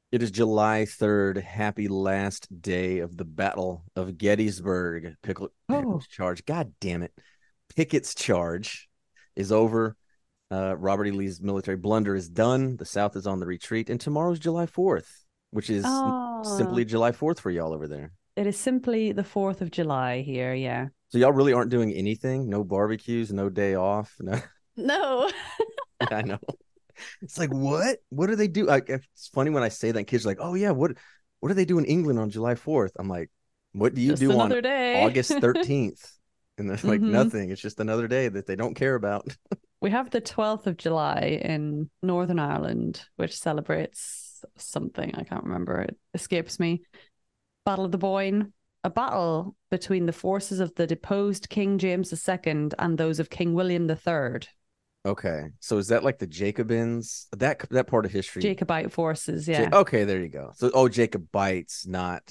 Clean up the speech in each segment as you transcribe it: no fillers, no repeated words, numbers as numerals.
It is July 3rd. Happy last day of the Battle of Gettysburg. Pickle's Oh, charge. God damn it. Pickett's charge is over. Robert E. Lee's military blunder is done. The South is on the retreat. And tomorrow's July 4th, which is oh, simply July 4th for y'all over there. it is simply the 4th of July here. Yeah. So y'all really aren't doing anything? No barbecues, no day off. No. No. Yeah, I know. It's like, what? What do they do? It's funny when I say that, kids are like, oh yeah, what do they do in England on July 4th? I'm like, what do you Just do on another day. August 13th? And they're like, hmm nothing. It's just another day that they don't care about. We have the 12th of July in Northern Ireland, which celebrates something. I can't remember. It escapes me. Battle of the Boyne, a battle between the forces of the deposed King James II and those of King William III. Okay. So is that like the Jacobins? That part of history. Jacobite forces. Yeah. Okay, there you go. So Jacobites, not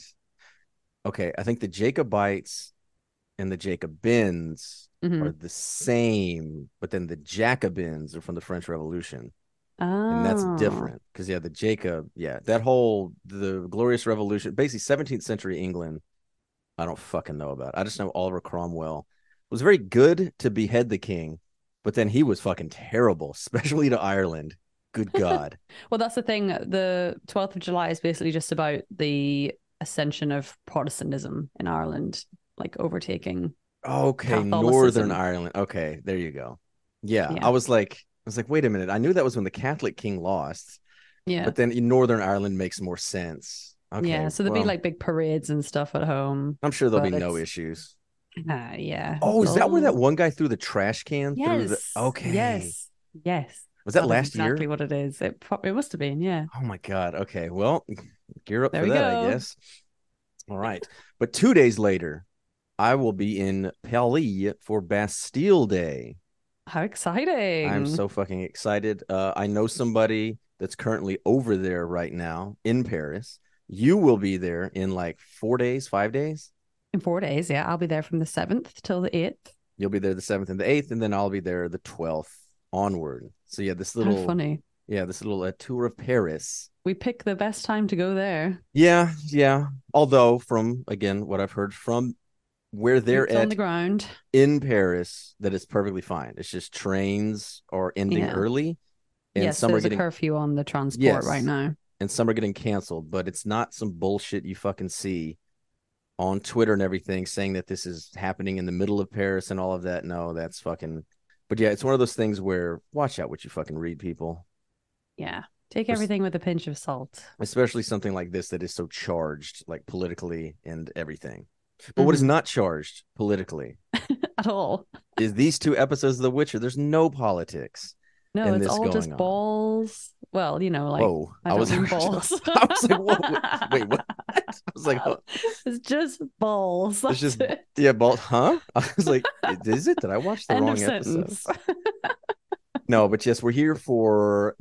okay. I think the Jacobites and the Jacobins are hmm the same, but then the Jacobins are from the French Revolution. And that's Oh. different because yeah, the Jacob, yeah, that whole the Glorious Revolution, basically 17th century England. I don't fucking know about. I just know Oliver Cromwell was very good to behead the king, but then he was fucking terrible, especially to Ireland. Good God. Well, that's the thing. The 12th of July is basically just about the ascension of Protestantism in Ireland, like overtaking Okay, Northern Catholicism. Ireland. Okay, there you go. Yeah, Yeah. I was like, wait a minute. I knew that was when the Catholic king lost, Yeah. but then in Northern Ireland makes more sense. Okay, Yeah. So there'd be well, like big parades and stuff at home, I'm sure there'll be but no it's, issues. yeah. Oh, is that where that They'll, one guy threw the trash can through the? yes. Okay, Yes. Yes. was that That is last exactly year? what it is. It must have been. Yeah. Oh my God. Okay, well, gear up There for we that, I go. guess. All right, but 2 days later, I will be in Paris for Bastille Day. How I'm exciting. so fucking excited. I know somebody that's currently over there right now in Paris. You will be there in like 4 days, 5 days. In 4 days. Yeah. I'll be there from the 7th till the 8th. You'll be there the 7th and the 8th, and then I'll be there the 12th onward. So yeah, How funny. this little tour of Paris. We pick the best time to go there. Yeah, yeah. Although from again what I've heard from where they're Boots on at the ground. in Paris, that is perfectly fine. It's just trains are ending Yeah. early, and Yes, some are there's a getting curfew on the transport right yes, now. and some are getting canceled. But it's not some bullshit you fucking see on Twitter and everything saying that this is happening in the middle of Paris and all of that. No, that's fucking. But yeah, it's one of those things where watch out what you fucking read, people. Yeah. Take everything with a pinch of salt. Especially something like this that is so charged, like politically and everything. But what is hmm not charged politically At all. is these two episodes of The Witcher. There's no politics No, in it's this all going just on. balls. Well, like, Whoa. I don't mean balls. I was like, whoa, wait, what? I was like, huh? It's just balls. It's That's just, it. yeah, bald, huh? I was like, is it? Did I watch the End of wrong episode? sentence. No, but yes, we're here for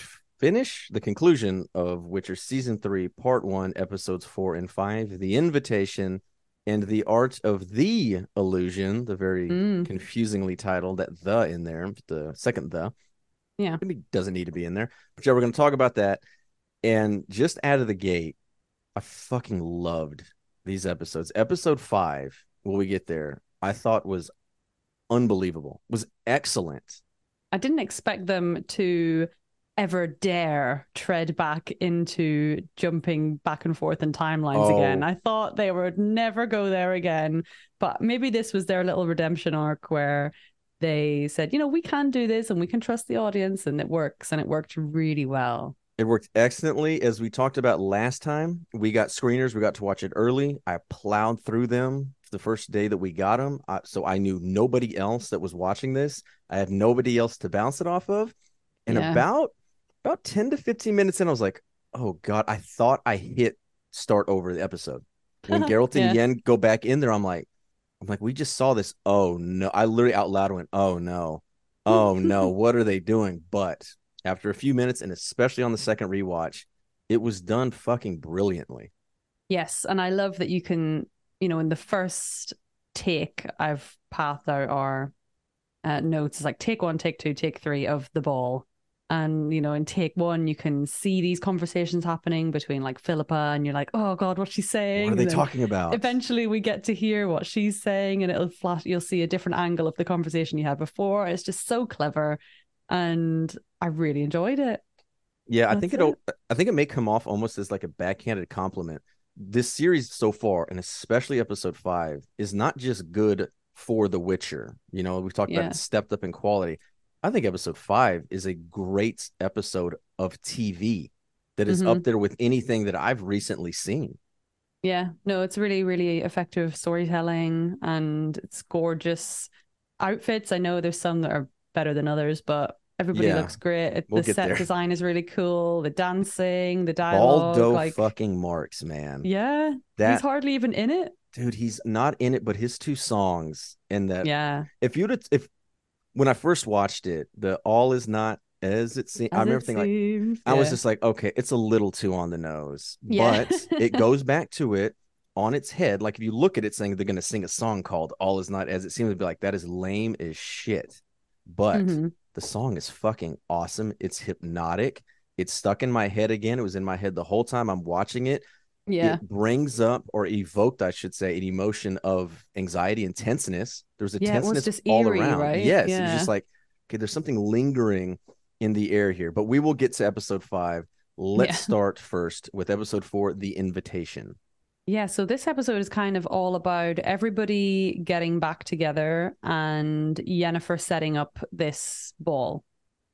the conclusion of Witcher season 3, part 1, episodes 4 and 5, the invitation and the art of the illusion, the very Mm, confusingly titled that the in there, the second the yeah. maybe doesn't need to be in there. But yeah, we're going to talk about that. And just out of the gate, I fucking loved these episodes. Episode 5, will we get there? I thought was unbelievable. Was excellent. I didn't expect them to ever dare tread back into jumping back and forth in timelines again. Oh, I thought they would never go there again, but maybe this was their little redemption arc where they said, we can do this and we can trust the audience and it works. And it worked really well. it worked excellently. As we talked about last time, we got screeners. We got to watch it early. I plowed through them the first day that we got them. So I knew nobody else that was watching this. I had nobody else to bounce it off of. And Yeah. about 10 to 15 minutes in, I was like, oh God, I thought I hit start over the episode. When Geralt and Yeah. Yen go back in there, I'm like, we just saw this. Oh no. I literally out loud went, oh no. Oh no. What are they doing? But after a few minutes, and especially on the second rewatch, it was done fucking brilliantly. Yes. And I love that you can, in the first take, I've pathed out our notes. It's like take one, take two, take three of the ball. And, in take one, you can see these conversations happening between like Philippa, and you're like, oh God, what's she What are saying? they And then talking about? eventually we get to hear what she's saying, and you'll see a different angle of the conversation you had before. It's just so clever. And I really enjoyed it. Yeah, That's it. I think it may come off almost as like a backhanded compliment. This series so far, and especially episode 5, is not just good for The Witcher. We've talked about it Yeah. stepped up in quality. I think episode 5 is a great episode of TV that is Hmm. up there with anything that I've recently seen. Yeah. No, it's really, really effective storytelling, and it's gorgeous outfits. I know there's some that are better than others, but everybody Yeah, looks great. we'll The get set there. design is really cool. The dancing, the dialogue, Baldo like, fucking Marks, man. yeah, he's That hardly even in it. dude, he's not in it, but his two songs and that Yeah. if when I first watched it, the all is not as it seems. I As remember it thinking like seems. I was Yeah. just like, okay, it's a little too on the nose, Yeah. but it goes back to it on its head. Like if you look at it saying they're going to sing a song called "All Is Not as It Seems," to be like that is lame as shit. But Hmm. the song is fucking awesome. It's hypnotic. It's stuck in my head again. It was in my head the whole time I'm watching it. Yeah. It brings up or evoked, I should say, an emotion of anxiety and tenseness. There's a Yeah. It was tenseness just all eerie, around. right? Yes, it was Yeah. just like, okay, there's something lingering in the air here. But we will get to episode 5. Let's Yeah. start first with episode 4, The Invitation. Yeah, so this episode is kind of all about everybody getting back together and Yennefer setting up this ball.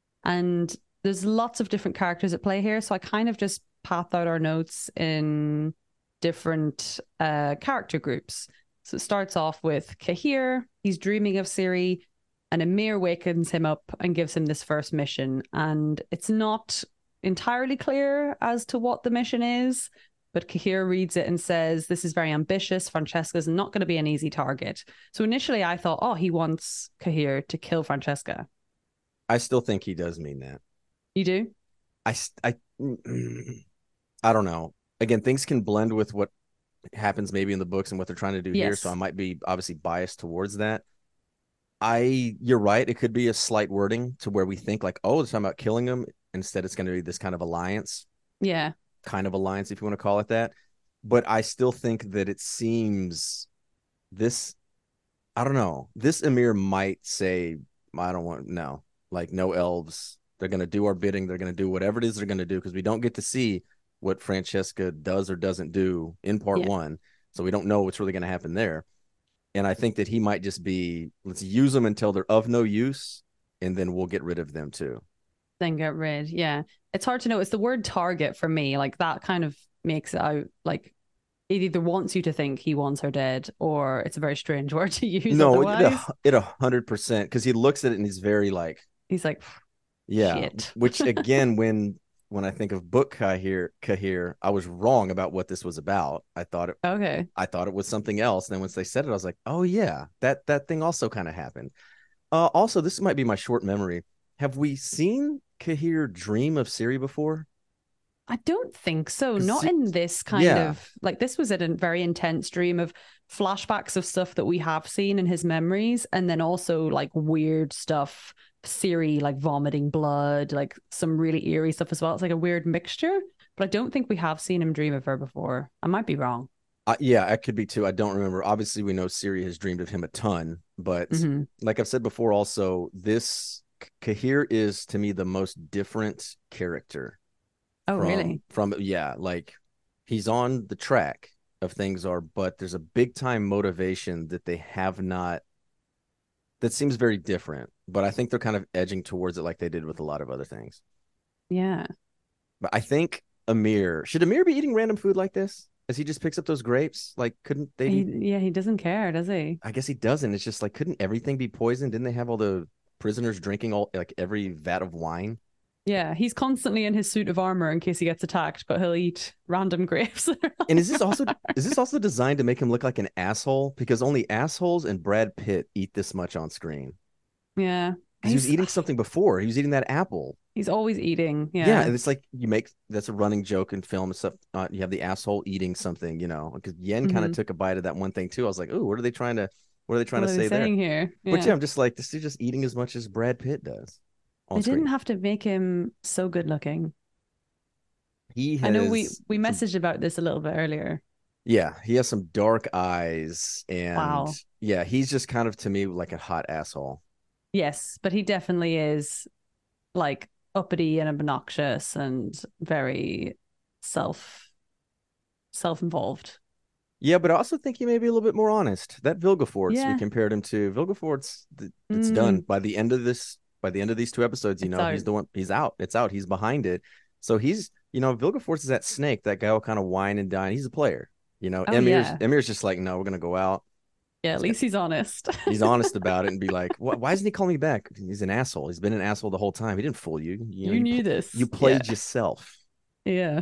And there's lots of different characters at play here. So I kind of just path out our notes in different character groups. So it starts off with Cahir. He's dreaming of Ciri, and Emir wakens him up and gives him this first mission. And it's not entirely clear as to what the mission is, but Cahir reads it and says, this is very ambitious. Francesca's not going to be an easy target. So initially I thought, oh, he wants Cahir to kill Francesca. I still think he does mean that. You do? I I don't know. Again, things can blend with what happens maybe in the books and what they're trying to do here. So I Yes. might be obviously biased towards that. You're right. It could be a slight wording to where we think like, oh, it's talking about killing him. Instead, it's going to be this kind of Yeah. alliance, if you want to call it that. But I still think that it seems this, I don't know, this Emir might say, I don't want, no, like no elves. They're going to do our bidding. They're going to do whatever it is they're going to do because we don't get to see what Francesca does or doesn't do in part Yeah. one. So we don't know what's really going to happen there. And I think that he might just be, let's use them until they're of no use, and then we'll get rid of them too. Then get rid. Yeah. It's hard to know. It's the word target for me. Like that kind of makes it out like it either wants you to think he wants her dead, or it's a very strange word to use No, otherwise. it 100% because he looks at it and he's very like, He's like, yeah. shit. Which again, when I think of book Cahir, I was wrong about what this was about. Okay. I thought it was something else. And then once they said it, I was like, oh yeah, that thing also kind of happened. Also, this might be my short memory. Have we seen Cahir dream of Ciri before? I don't think so. 'Cause Not in this kind yeah, of like this was a very intense dream of flashbacks of stuff that we have seen in his memories, and then also like weird stuff, Siri like vomiting blood, like some really eerie stuff as well. It's like a weird mixture, but I don't think we have seen him dream of her before. I might be wrong. yeah, it could be too. I don't remember. Obviously, we know Ciri has dreamed of him a ton, but Hmm. like I've said before, also this Cahir is to me the most different character Oh, from really? yeah, like he's on the track of things are, but there's a big time motivation that they have not that seems very different. But I think they're kind of edging towards it like they did with a lot of other things. Yeah. But I think Amir be eating random food like this as he just picks up those grapes? Like, couldn't they be? Yeah, he doesn't care, does he? I guess he doesn't. It's just like, couldn't everything be poisoned? Didn't they have all the prisoners drinking all like every vat of wine? Yeah, he's constantly in his suit of armor in case he gets attacked, but he'll eat random grapes. And is this also designed to make him look like an asshole? Because only assholes and Brad Pitt eat this much on screen. Yeah. Because he was He's eating something before. He was eating that apple. he's always eating. Yeah, Yeah. and it's like that's a running joke in film and stuff. You have the asshole eating something, because Yen kind of Hmm. took a bite of that one thing too. I was like, "Ooh, what are they trying What to are they say there?" saying here? But Yeah. yeah, I'm just like, this is just eating as much as Brad Pitt does. They on didn't screen. have to make him so good looking. He I know we has we some, messaged about this a little bit earlier. yeah, he has some dark eyes, and Wow. yeah, he's just kind of to me like a hot asshole. Yes, but he definitely is like uppity and obnoxious and very self self-involved. Yeah, but I also think he may be a little bit more honest. That Vilgefortz we Yeah. compared him to, Vilgefortz, it's done Mm, by the end of this. By the end of these two episodes, it's he's out. the one. He's out. It's out. He's behind it. So he's, Vilgefortz is that snake. That guy will kind of whine and dine. He's a player. Oh yeah. Emir's just like, no, we're gonna go out. Yeah, at He's got, least he's honest. he's honest about it and be like, why isn't he calling me back? He's an asshole. He's been an asshole the whole time. He didn't fool you. You knew You this. Yeah. played yourself. Yeah.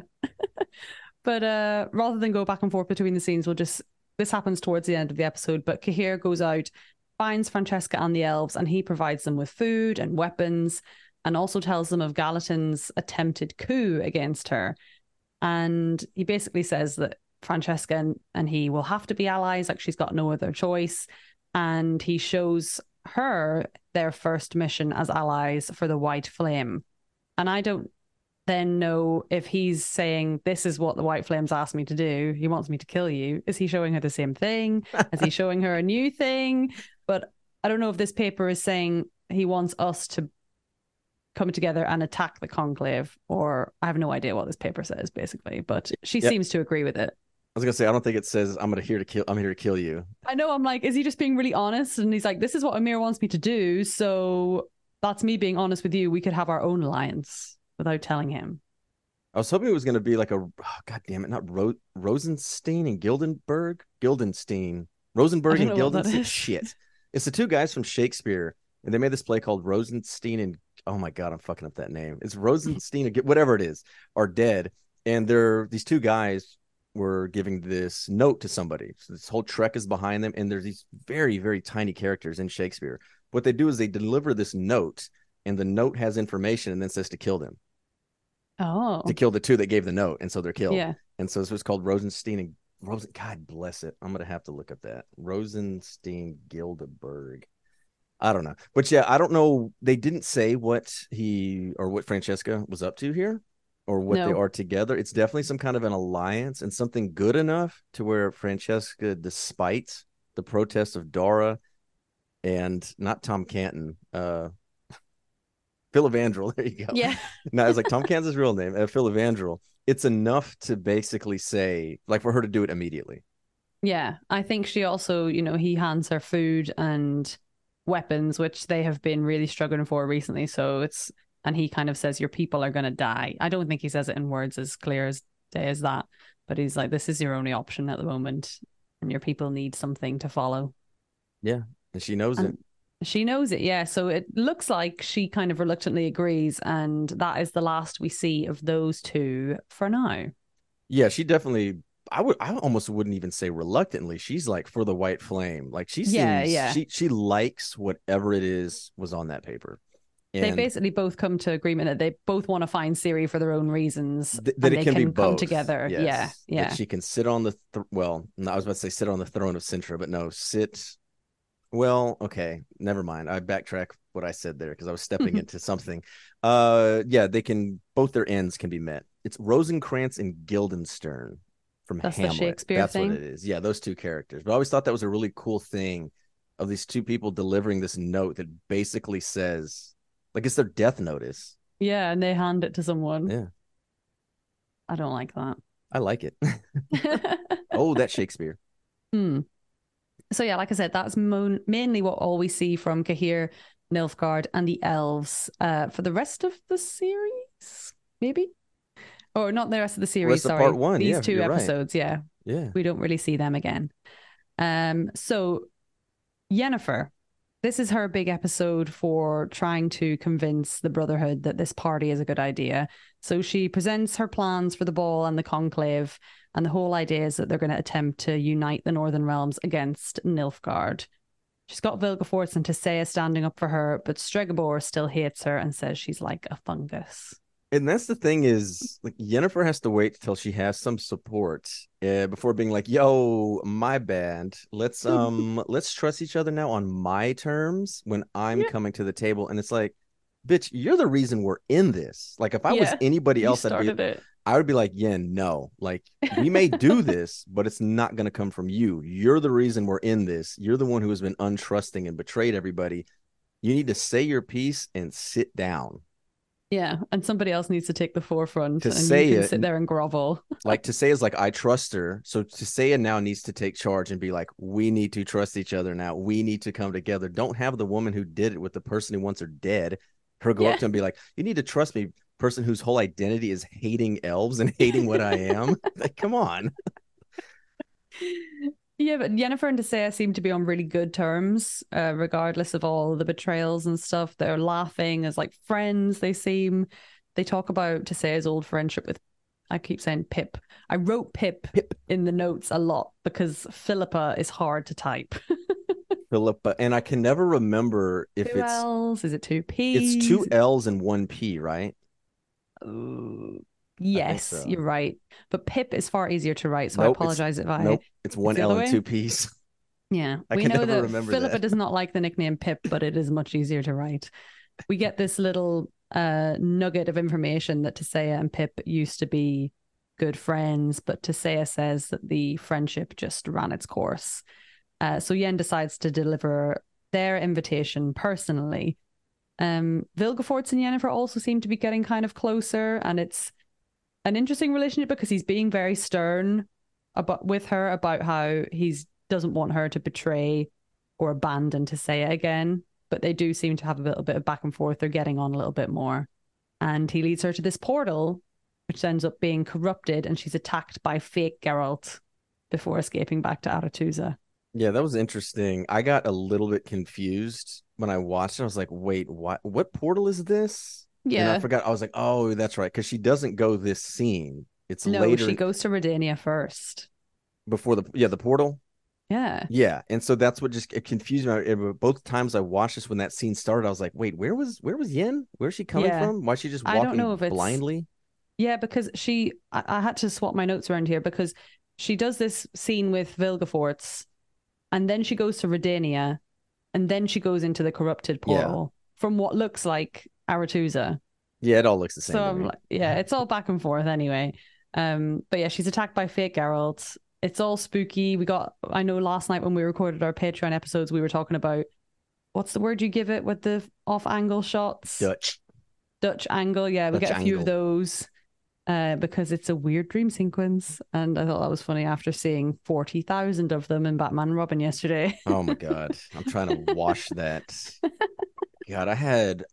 But rather than go back and forth between the scenes, we'll just this happens towards the end of the episode, but Cahir goes out, finds Francesca and the elves, and he provides them with food and weapons, and also tells them of Gallatin's attempted coup against her. And he basically says that Francesca and he will have to be allies, like she's got no other choice. And he shows her their first mission as allies for the White Flame. And I don't then know if he's saying, this is what the White Flames asked me to do. He wants me to kill you. Is he showing her the same thing? Is he showing her a new thing? But I don't know if this paper is saying he wants us to come together and attack the conclave, or I have no idea what this paper says, basically. But she Yeah, seems to agree with it. I was gonna say I don't think it says I'm here to kill you. I know, I'm like, is he just being really honest? And he's like, this is what Amir wants me to do. So that's me being honest with you. We could have our own alliance without telling him. I was hoping it was going to be like God damn it, not Rosenstein and Gildenstein, I Rosenberg don't and know what that Gildenstein. is. Shit, it's the two guys from Shakespeare, and they made this play called Rosenstein and oh my god, I'm fucking up that name. It's Rosenstein and whatever it is are dead, and these two guys were giving this note to somebody. So this whole trek is behind them, and there's these very very tiny characters in Shakespeare. What they do is they deliver this note, and the note has information, and then says to kill them, to Oh, kill the two that gave the note, and so they're killed. yeah. And so this was called Rosenstein and Rosen. God bless it. I'm gonna have to look up that Rosenstein Gildeberg. I don't know, but yeah, I don't know. They didn't say what he or what Francesca was up to here, or what they No. are together. It's definitely some kind of an alliance and something good enough to where Francesca, despite the protests of Dara and not Tom Canton, Phil Evandrel. There you go. Yeah. No, it's like Tom Kansas' real name, Phil Evandrel. It's enough to basically say, like, for her to do it immediately. Yeah. I think she also, he hands her food and weapons, which they have been really struggling for recently. And he kind of says, your people are going to die. I don't think he says it in words as clear as day as that, but he's like, this is your only option at the moment, and your people need something to follow. Yeah, and she knows it. And she knows it, yeah. So it looks like she kind of reluctantly agrees, and that is the last we see of those two for now. Yeah, she definitely. I almost wouldn't even say reluctantly. She's like for the white flame. Like she Yeah, seems yeah. she likes whatever it is was on that paper, They and basically both come to agreement that they both want to find Siri for their own reasons, that and it they can be can come both. together. Yeah, Yes, that yeah. she can sit on the well. No, I was about to say sit on the throne of Sintra, but no, sit. Well, okay, never mind. I backtrack what I said there because I was stepping into something. Yeah, they can both their ends can be met. It's Rosencrantz and Guildenstern from That's the Hamlet. Shakespeare That's what it thing. is. Yeah, those two characters. But I always thought that was a really cool thing of these two people delivering this note that basically says, like, it's their death notice. Yeah, and they hand it to someone. Yeah, I don't like that. I like it. Oh, that's Shakespeare. Hmm. So yeah, like I said, that's mainly what all we see from Cahir, Nilfgaard, and the elves for the rest of the series, maybe, or not the rest of the series. Rest of part Sorry, one. these Yeah, two you're right. episodes. Yeah, Yeah. we don't really see them again. So Yennefer, this is her big episode for trying to convince the Brotherhood that this party is a good idea. So she presents her plans for the ball and the conclave, and the whole idea is that they're going to attempt to unite the Northern Realms against Nilfgaard. She's got Vilgefortz and Tissaia standing up for her, but Stregobor still hates her and says she's like a fungus. And that's the thing is, like, Yennefer has to wait till she has some support before being like, "Yo, my bad. Let's trust each other now on my terms when I'm Yeah. coming to the table." And it's like, bitch, you're the reason we're in this. Like, if I was Yeah, anybody you else, started it. I would be like, Yen, no. Like, we may do this, but it's not going to come from you. You're the reason we're in this. You're the one who has been untrusting and betrayed everybody. You need to say your piece and sit down. Yeah, and somebody else needs to take the forefront, To and you say can it, sit there and grovel. like to say is like, I trust her. So to say it now needs to take charge and be like, we need to trust each other now. We need to come together. Don't have the woman who did it with the person who wants her dead, her go up Yeah. to him and be like, you need to trust me, person whose whole identity is hating elves and hating what I am. Like, come on. Yeah, but Yennefer and Desea seem to be on really good terms, regardless of all the betrayals and stuff. They're laughing as like friends, they seem. They talk about Desea's old friendship with, I keep saying Pip. I wrote Pip in the notes a lot because Philippa is hard to type. Philippa, and I can never remember if Two L's, is it two it's two P's? L's and one P, right? Ooh, I think yes, so. you're right. But Pip is far easier to write, so I Nope, it's apologize if I. nope, it's It's one the L other and way. two P's. Yeah, I we can know never that remember Philippa that. does not like the nickname Pip, but it is much easier to write. We get this little nugget of information that Tissaia and Pip used to be good friends, but Tissaia says that the friendship just ran its course. So Yen decides to deliver their invitation personally. Vilgefortz and Yennefer also seem to be getting kind of closer, and it's an interesting relationship because he's being very stern about with her about how he doesn't want her to betray or abandon Tissaia again. But they do seem to have a little bit of back and forth. They're getting on a little bit more. And he leads her to this portal, which ends up being corrupted, and she's attacked by fake Geralt before escaping back to Aretusa. Yeah, that was interesting. I got a little bit confused when I watched it. I was like, wait, what portal is this? And I Yeah. forgot. I was like, oh, that's right. Because she doesn't go this scene. It's No, later she goes to Redania first. before the portal. Yeah. Yeah. And so that's what just it confused me. Both times I watched this when that scene started, I was like, wait, where was Yen? Where's she coming Yeah. from? Why is she just I don't know walking if it's blindly? yeah, because I had to swap my notes around here because she does this scene with Vilgefortz, and then she goes to Redania, and then she goes into the corrupted Yeah. portal from what looks like Aretusa. Yeah, it all looks the So same to I'm me. like, yeah, it's all back and forth anyway. But yeah, she's attacked by fake Geralt. It's all spooky. I know last night when we recorded our Patreon episodes, we were talking about what's the word you give it with the off angle shots? Dutch. Dutch angle. Yeah, we Dutch get a few of angle. those because it's a weird dream sequence. And I thought that was funny after seeing 40,000 of them in Batman and Robin yesterday. Oh my God. I'm trying to wash that. God, I had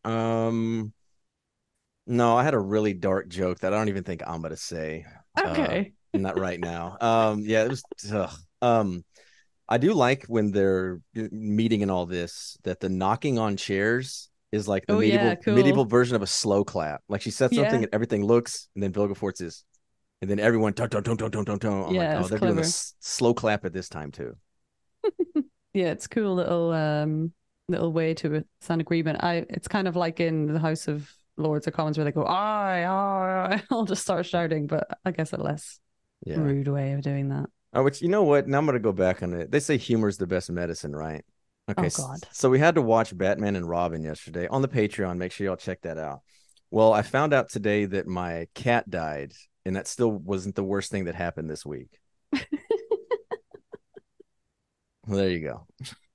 no, I had a really dark joke that I don't even think I'm gonna say. Uh Okay. Not right now. Yeah, it was ugh. I do like when they're meeting and all this that the knocking on chairs is like the Oh, yeah, medieval cool. version of a slow clap. Like she said something Yeah. and everything looks, and then Vilgefortz is, and then everyone dun, dun, dun, dun, dun, dun, dun. I'm like, Yeah, oh, it's they're doing a clever. slow clap at this time too. Yeah, it's cool little way to sign agreement. It's kind of like in the House of Lords or Commons where they go, aye, aye, I'll just start shouting, but I guess a less Yeah. rude way of doing that. Oh, which you know what? Now I'm gonna go back on it. They say humor is the best medicine, right? Okay, Oh God. so we had to watch Batman and Robin yesterday on the Patreon. Make sure y'all check that out. Well, I found out today that my cat died, and that still wasn't the worst thing that happened this week. Well, there you go.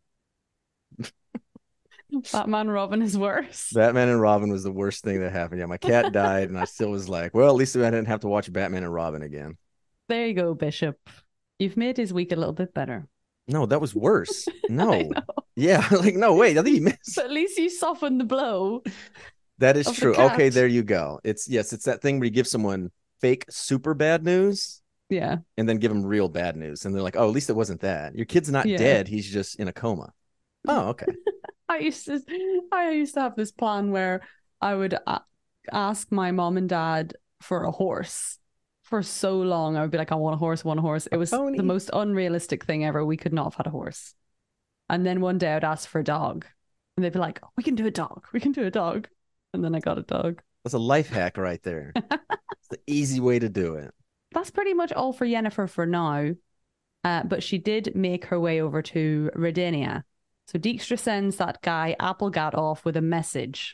Batman Robin is worse. Batman and Robin was the worst thing that happened. Yeah, my cat died, and I still was like, well, at least I didn't have to watch Batman and Robin again. There you go, Bishop. You've made his week a little bit better. No, that was worse. I No. know. Yeah, like no, wait, I think you missed. But at least you softened the blow That is of the true. Okay, cat. there you go. It's yes, it's that thing where you give someone fake super bad news Yeah. and then give them real bad news, and they're like, "Oh, at least it wasn't that. Your kid's not Yeah. dead. He's just in a coma." Oh, okay. I used to I used to have this plan where I would ask my mom and dad for a horse for so long. I would be like, I want a horse, I want a horse. It A was the pony. most unrealistic thing ever. We could not have had a horse. And then one day I'd ask for a dog. And they'd be like, oh, we can do a dog. We can do a dog. And then I got a dog. That's a life hack right there. It's the easy way to do it. That's pretty much all for Yennefer for now. But she did make her way over to Redania. So Dijkstra sends that guy Applegat off with a message.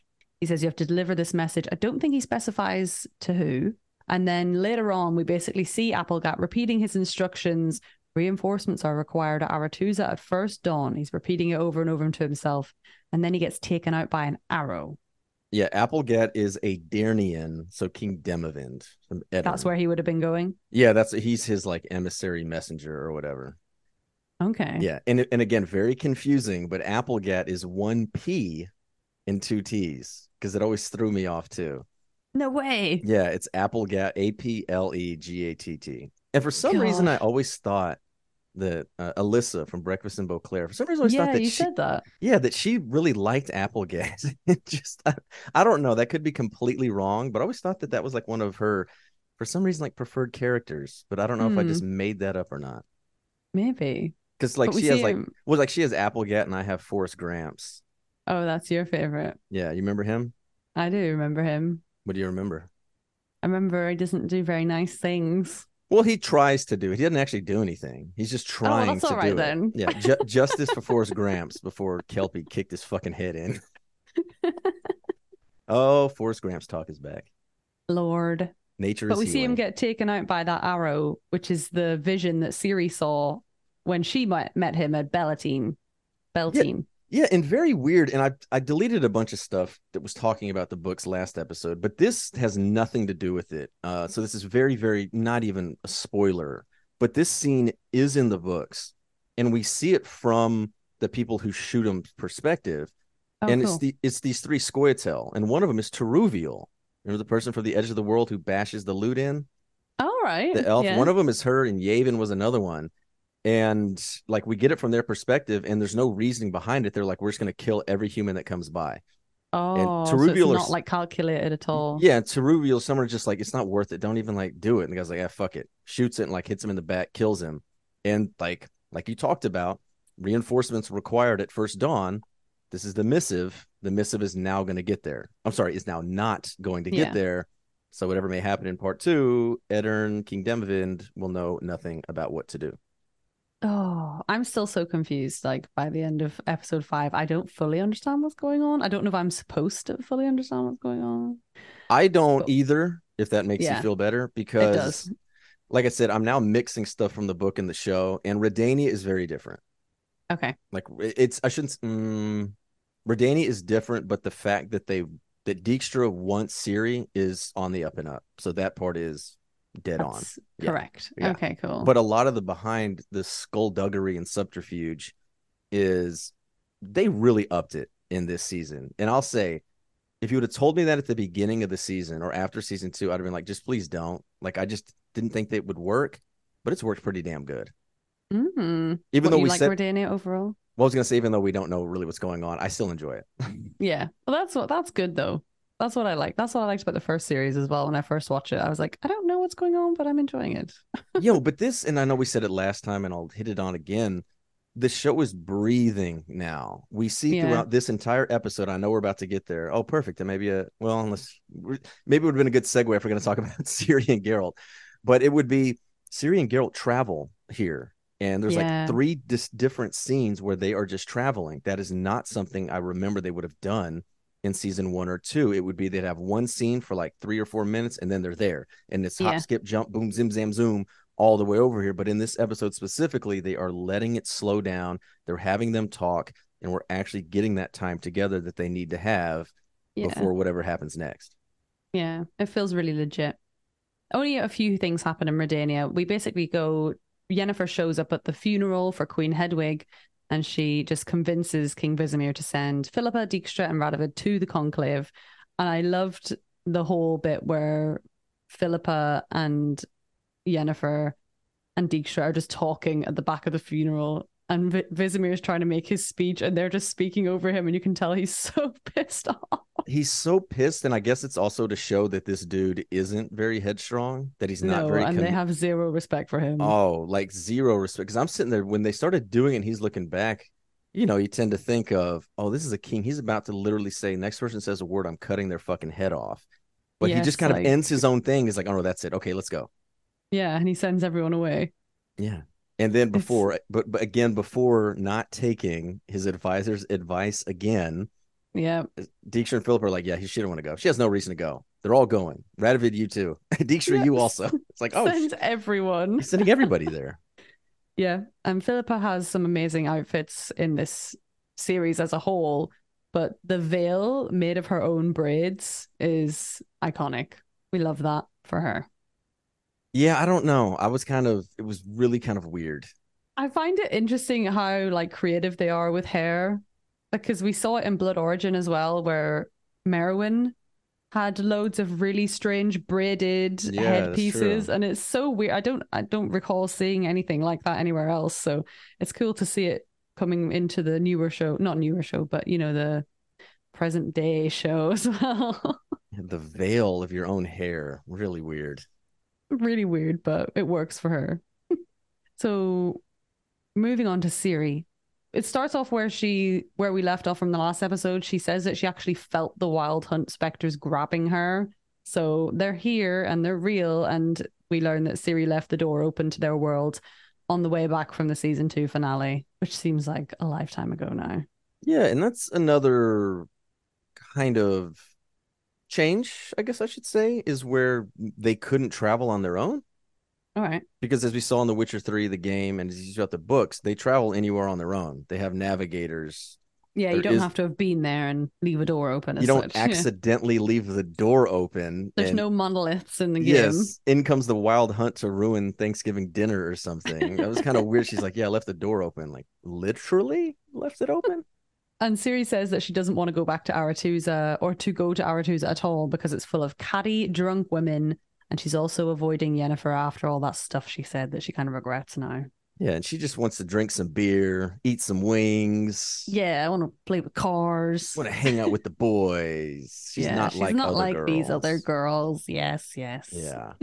He says you have to deliver this message. I don't think he specifies to who. And then later on, we basically see Applegat repeating his instructions. Reinforcements are required at Aretusa at first dawn. He's repeating it over and over to himself. And then he gets taken out by an arrow. Yeah, Applegat is a Dernian, so King Demovind from Edirn. That's where he would have been going? Yeah, he's his like emissary messenger or whatever. Okay. Yeah, and again, very confusing, but Applegat is one P and two T's because it always threw me off too. No way. Yeah, it's Applegat, Aplegatt. And for some reason, I always thought that Alyssa from Breakfast in Beauclair, for some reason, I always thought that said that. Yeah, that she really liked Applegat. I don't know. That could be completely wrong, but I always thought that was like one of her, for some reason, like preferred characters. But I don't know if I just made that up or not. Maybe. Because like she has she has Applegat and I have Forrest Gramps. Oh, that's your favorite. Yeah, you remember him? I do remember him. What do you remember? I remember he doesn't do very nice things. Well, he tries to do it. He doesn't actually do anything. He's just trying to do then. it. Yeah, justice for Forrest Gramps before Kelpie kicked his fucking head in. Oh, Forrest Gramps talk is back. Lord. Nature but is we healing. See him get taken out by that arrow, which is the vision that Ciri saw when she met him at Beltane. Yeah, and very weird. And I deleted a bunch of stuff that was talking about the books last episode, but this has nothing to do with it. So this is very, very not even a spoiler, but this scene is in the books, and we see it from the people who shoot him's perspective. Oh, and cool. it's these three Scoia'tael, and one of them is Teruviel. Remember the person from the Edge of the World who bashes the lute in? All right. The elf. Yeah. One of them is her, and Yavin was another one. And like we get it from their perspective, and there's no reasoning behind it. They're like, we're just going to kill every human that comes by. Oh, and Teruviel so it's not like calculated at all. Yeah, Teruviel, someone just like, it's not worth it. Don't even like do it. And the guy's like, yeah, fuck it. Shoots it and like hits him in the back, kills him. And like you talked about, reinforcements required at first dawn. This is the missive. The missive is now going to get there. I'm sorry, is now not going to get there. So whatever may happen in part 2, Edirn, King Demovind will know nothing about what to do. Oh, I'm still so confused. Like by the end of episode 5, I don't fully understand what's going on. I don't know if I'm supposed to fully understand what's going on. I don't either, if that makes you feel better, because it does. Like I said, I'm now mixing stuff from the book and the show, and Redania is very different. Okay. Like Redania is different, but the fact that Dijkstra wants Ciri is on the up and up. So that part is That's on. Correct. Yeah. Okay, cool. But a lot of the behind the skullduggery and subterfuge is they really upped it in this season. And I'll say, if you would have told me that at the beginning of the season or after season 2, I'd have been like, just please don't. Like, I just didn't think that would work, but it's worked pretty damn good. Mm-hmm. Even though we like Redania overall? Well, I was going to say, even though we don't know really what's going on, I still enjoy it. Yeah. Well, that's good though. That's what I like. That's what I liked about the first series as well. When I first watched it, I was like, I don't know what's going on, but I'm enjoying it. But this, and I know we said it last time, and I'll hit it on again. The show is breathing now. We see throughout this entire episode. I know we're about to get there. Oh, perfect. And maybe maybe it would have been a good segue if we're going to talk about Ciri and Geralt, but it would be Ciri and Geralt travel here. And there's like 3 different scenes where they are just traveling. That is not something I remember they would have done in season 1 or 2. It would be they'd have one scene for like 3 or 4 minutes, and then they're there. And it's hop, skip, jump, boom, zim, zam, zoom, all the way over here. But in this episode specifically, they are letting it slow down. They're having them talk, and we're actually getting that time together that they need to have before whatever happens next. Yeah, it feels really legit. Only a few things happen in Redania. We basically go... Yennefer shows up at the funeral for Queen Hedwig, and she just convinces King Vizimir to send Philippa, Dijkstra, and Radovid to the conclave. And I loved the whole bit where Philippa and Yennefer and Dijkstra are just talking at the back of the funeral, and Vizimir is trying to make his speech, and they're just speaking over him, and you can tell he's so pissed off. He's so pissed, and I guess it's also to show that this dude isn't very headstrong, that he's not very... and they have zero respect for him. Oh, like zero respect. Because I'm sitting there, when they started doing it, he's looking back, you tend to think of, oh, this is a king. He's about to literally say, next person says a word, I'm cutting their fucking head off. But he just kind of ends his own thing. He's like, oh, no, that's it. Okay, let's go. Yeah, and he sends everyone away. Yeah. And then before not taking his advisor's advice again, Yeah. Dijkstra and Philip are like, yeah, she didn't want to go. She has no reason to go. They're all going. Radovid, you too. Dijkstra, you Yes. also. It's like, oh, Send everyone. she's sending everybody there. Yeah. And Philippa has some amazing outfits in this series as a whole, but the veil made of her own braids is iconic. We love that for her. Yeah, I don't know. It was really kind of weird. I find it interesting how like creative they are with hair because we saw it in Blood Origin as well, where Merwin had loads of really strange braided Yeah, that's headpieces, true. and it's so weird. I don't recall seeing anything like that anywhere else. So it's cool to see it coming into the newer show, not newer show, but the present day show as well. The veil of your own hair. Really weird. Really weird, but it works for her. So moving on to Siri. It starts off where we left off from the last episode. She says that she actually felt the Wild Hunt specters grabbing her. So they're here and they're real. And we learn that Siri left the door open to their world on the way back from the season 2 finale, which seems like a lifetime ago now. Yeah, and that's another kind of change, I guess I should say, is where they couldn't travel on their own. All right. Because as we saw in The Witcher 3, the game, and as you saw the books, they travel anywhere on their own. They have navigators. Yeah, There you don't is have to have been there and leave a door open You as don't such. Yeah. accidentally leave the door open. There's And no monoliths in the game. yes, in comes the Wild Hunt to ruin Thanksgiving dinner or something. That was kind of weird. She's like, yeah, I left the door open. Like, literally left it open? And Siri says that she doesn't want to go back to Aretusa or to go to Aretusa at all because it's full of catty, drunk women. And she's also avoiding Yennefer after all that stuff she said that she kind of regrets now. Yeah, and she just wants to drink some beer, eat some wings, Yeah, I want to play with cars. want to hang out with the boys. She's Yeah, not she's like not other like these other girls. girls. Yes, yes. Yeah.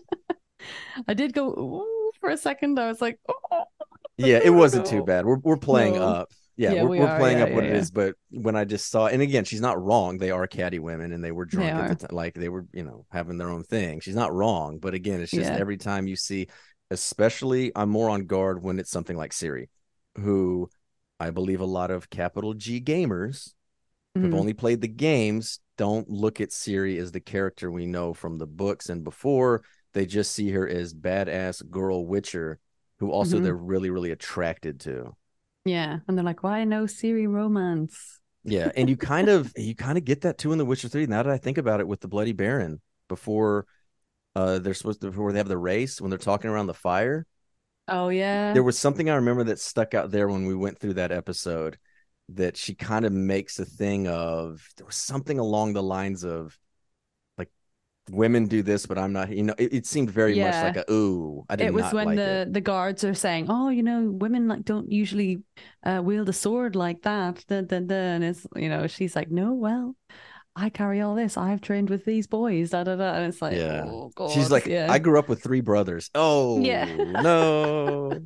I did go ooh, for a second. I was like, oh, Yeah, it no, wasn't too no. bad. We're playing No. up. Yeah, Yeah, we we're are. playing Yeah, up yeah, what it yeah. is. But when I just saw, and again, she's not wrong. They are catty women, and they were They drunk at the are. time, like they were, having their own thing. She's not wrong, but again, it's just Yeah. every time you see, especially, I'm more on guard when it's something like Siri, who I believe a lot of capital G gamers who've Mhm. only played the games don't look at Siri as the character we know from the books and before. They just see her as badass girl Witcher, who also Mhm. they're really, really attracted to. Yeah. And they're like, why no Siri romance? Yeah, and you kind of get that too in The Witcher 3. Now that I think about it, with the Bloody Baron before before they have the race when they're talking around the fire, Oh, yeah. there was something I remember that stuck out there when we went through that episode, that she kind of makes a thing of, there was something along the lines of like, women do this, but I'm not, it seemed very much like Yeah. a, ooh, I did It was not when like it. the guards are saying, "Oh, women like don't usually wield a sword like that." Dun, dun, dun. And it's she's like, "No, well, I carry all this. I've trained with these boys." Da da da. And it's like, Yeah. oh She's god, like, yeah, I grew up with three brothers. yeah. Oh no.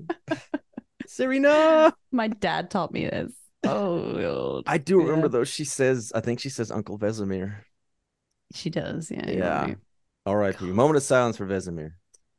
Serena. My dad taught me this. Oh god, I do remember yeah, though. I think she says Uncle Vesemir. she does. Yeah, you're Yeah. right. R.I.P. God. Moment of silence for Vesemir.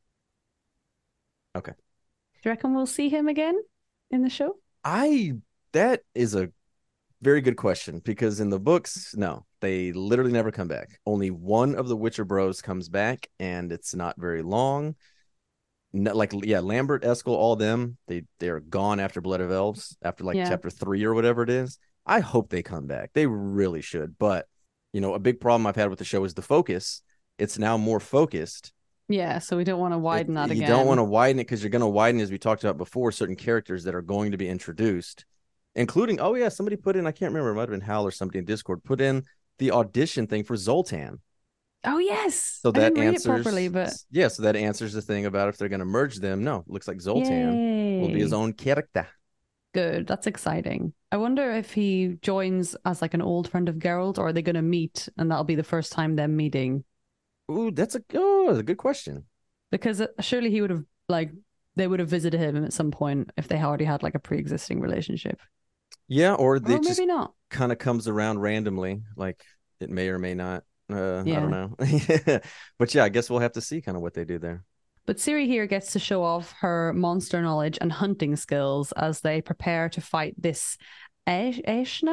Okay. Do you reckon we'll see him again in the show? I That is a very good question, because in the books, no, they literally never come back. Only one of the Witcher Bros comes back, and it's not very long. No, like, yeah, Lambert, Eskel, all them, they're gone after Blood of Elves, after like Yeah. chapter 3 or whatever it is. I hope they come back. They really should. But a big problem I've had with the show is the focus. It's now more focused. Yeah. So we don't want to widen that You don't want again. to widen it, because you're going to widen, as we talked about before, certain characters that are going to be introduced, including, oh yeah, somebody put in, I can't remember, it might have been Hal or somebody in Discord, put in the audition thing for Zoltan. Oh yes, So I that didn't read it properly, answers, but yeah, so that answers the thing about if they're going to merge them. No, it looks like Zoltan will be his yay. own character. Good. That's exciting. I wonder if he joins as like an old friend of Geralt, or are they going to meet and that'll be the first time them meeting? Ooh, that's a good question. Because surely he would have like they would have visited him at some point if they already had like a pre-existing relationship. Yeah, or Or it just maybe not. kind of comes around randomly, like it may or may not. I don't Yeah. know. But yeah, I guess we'll have to see kind of what they do there. But Ciri here gets to show off her monster knowledge and hunting skills as they prepare to fight this Eshna.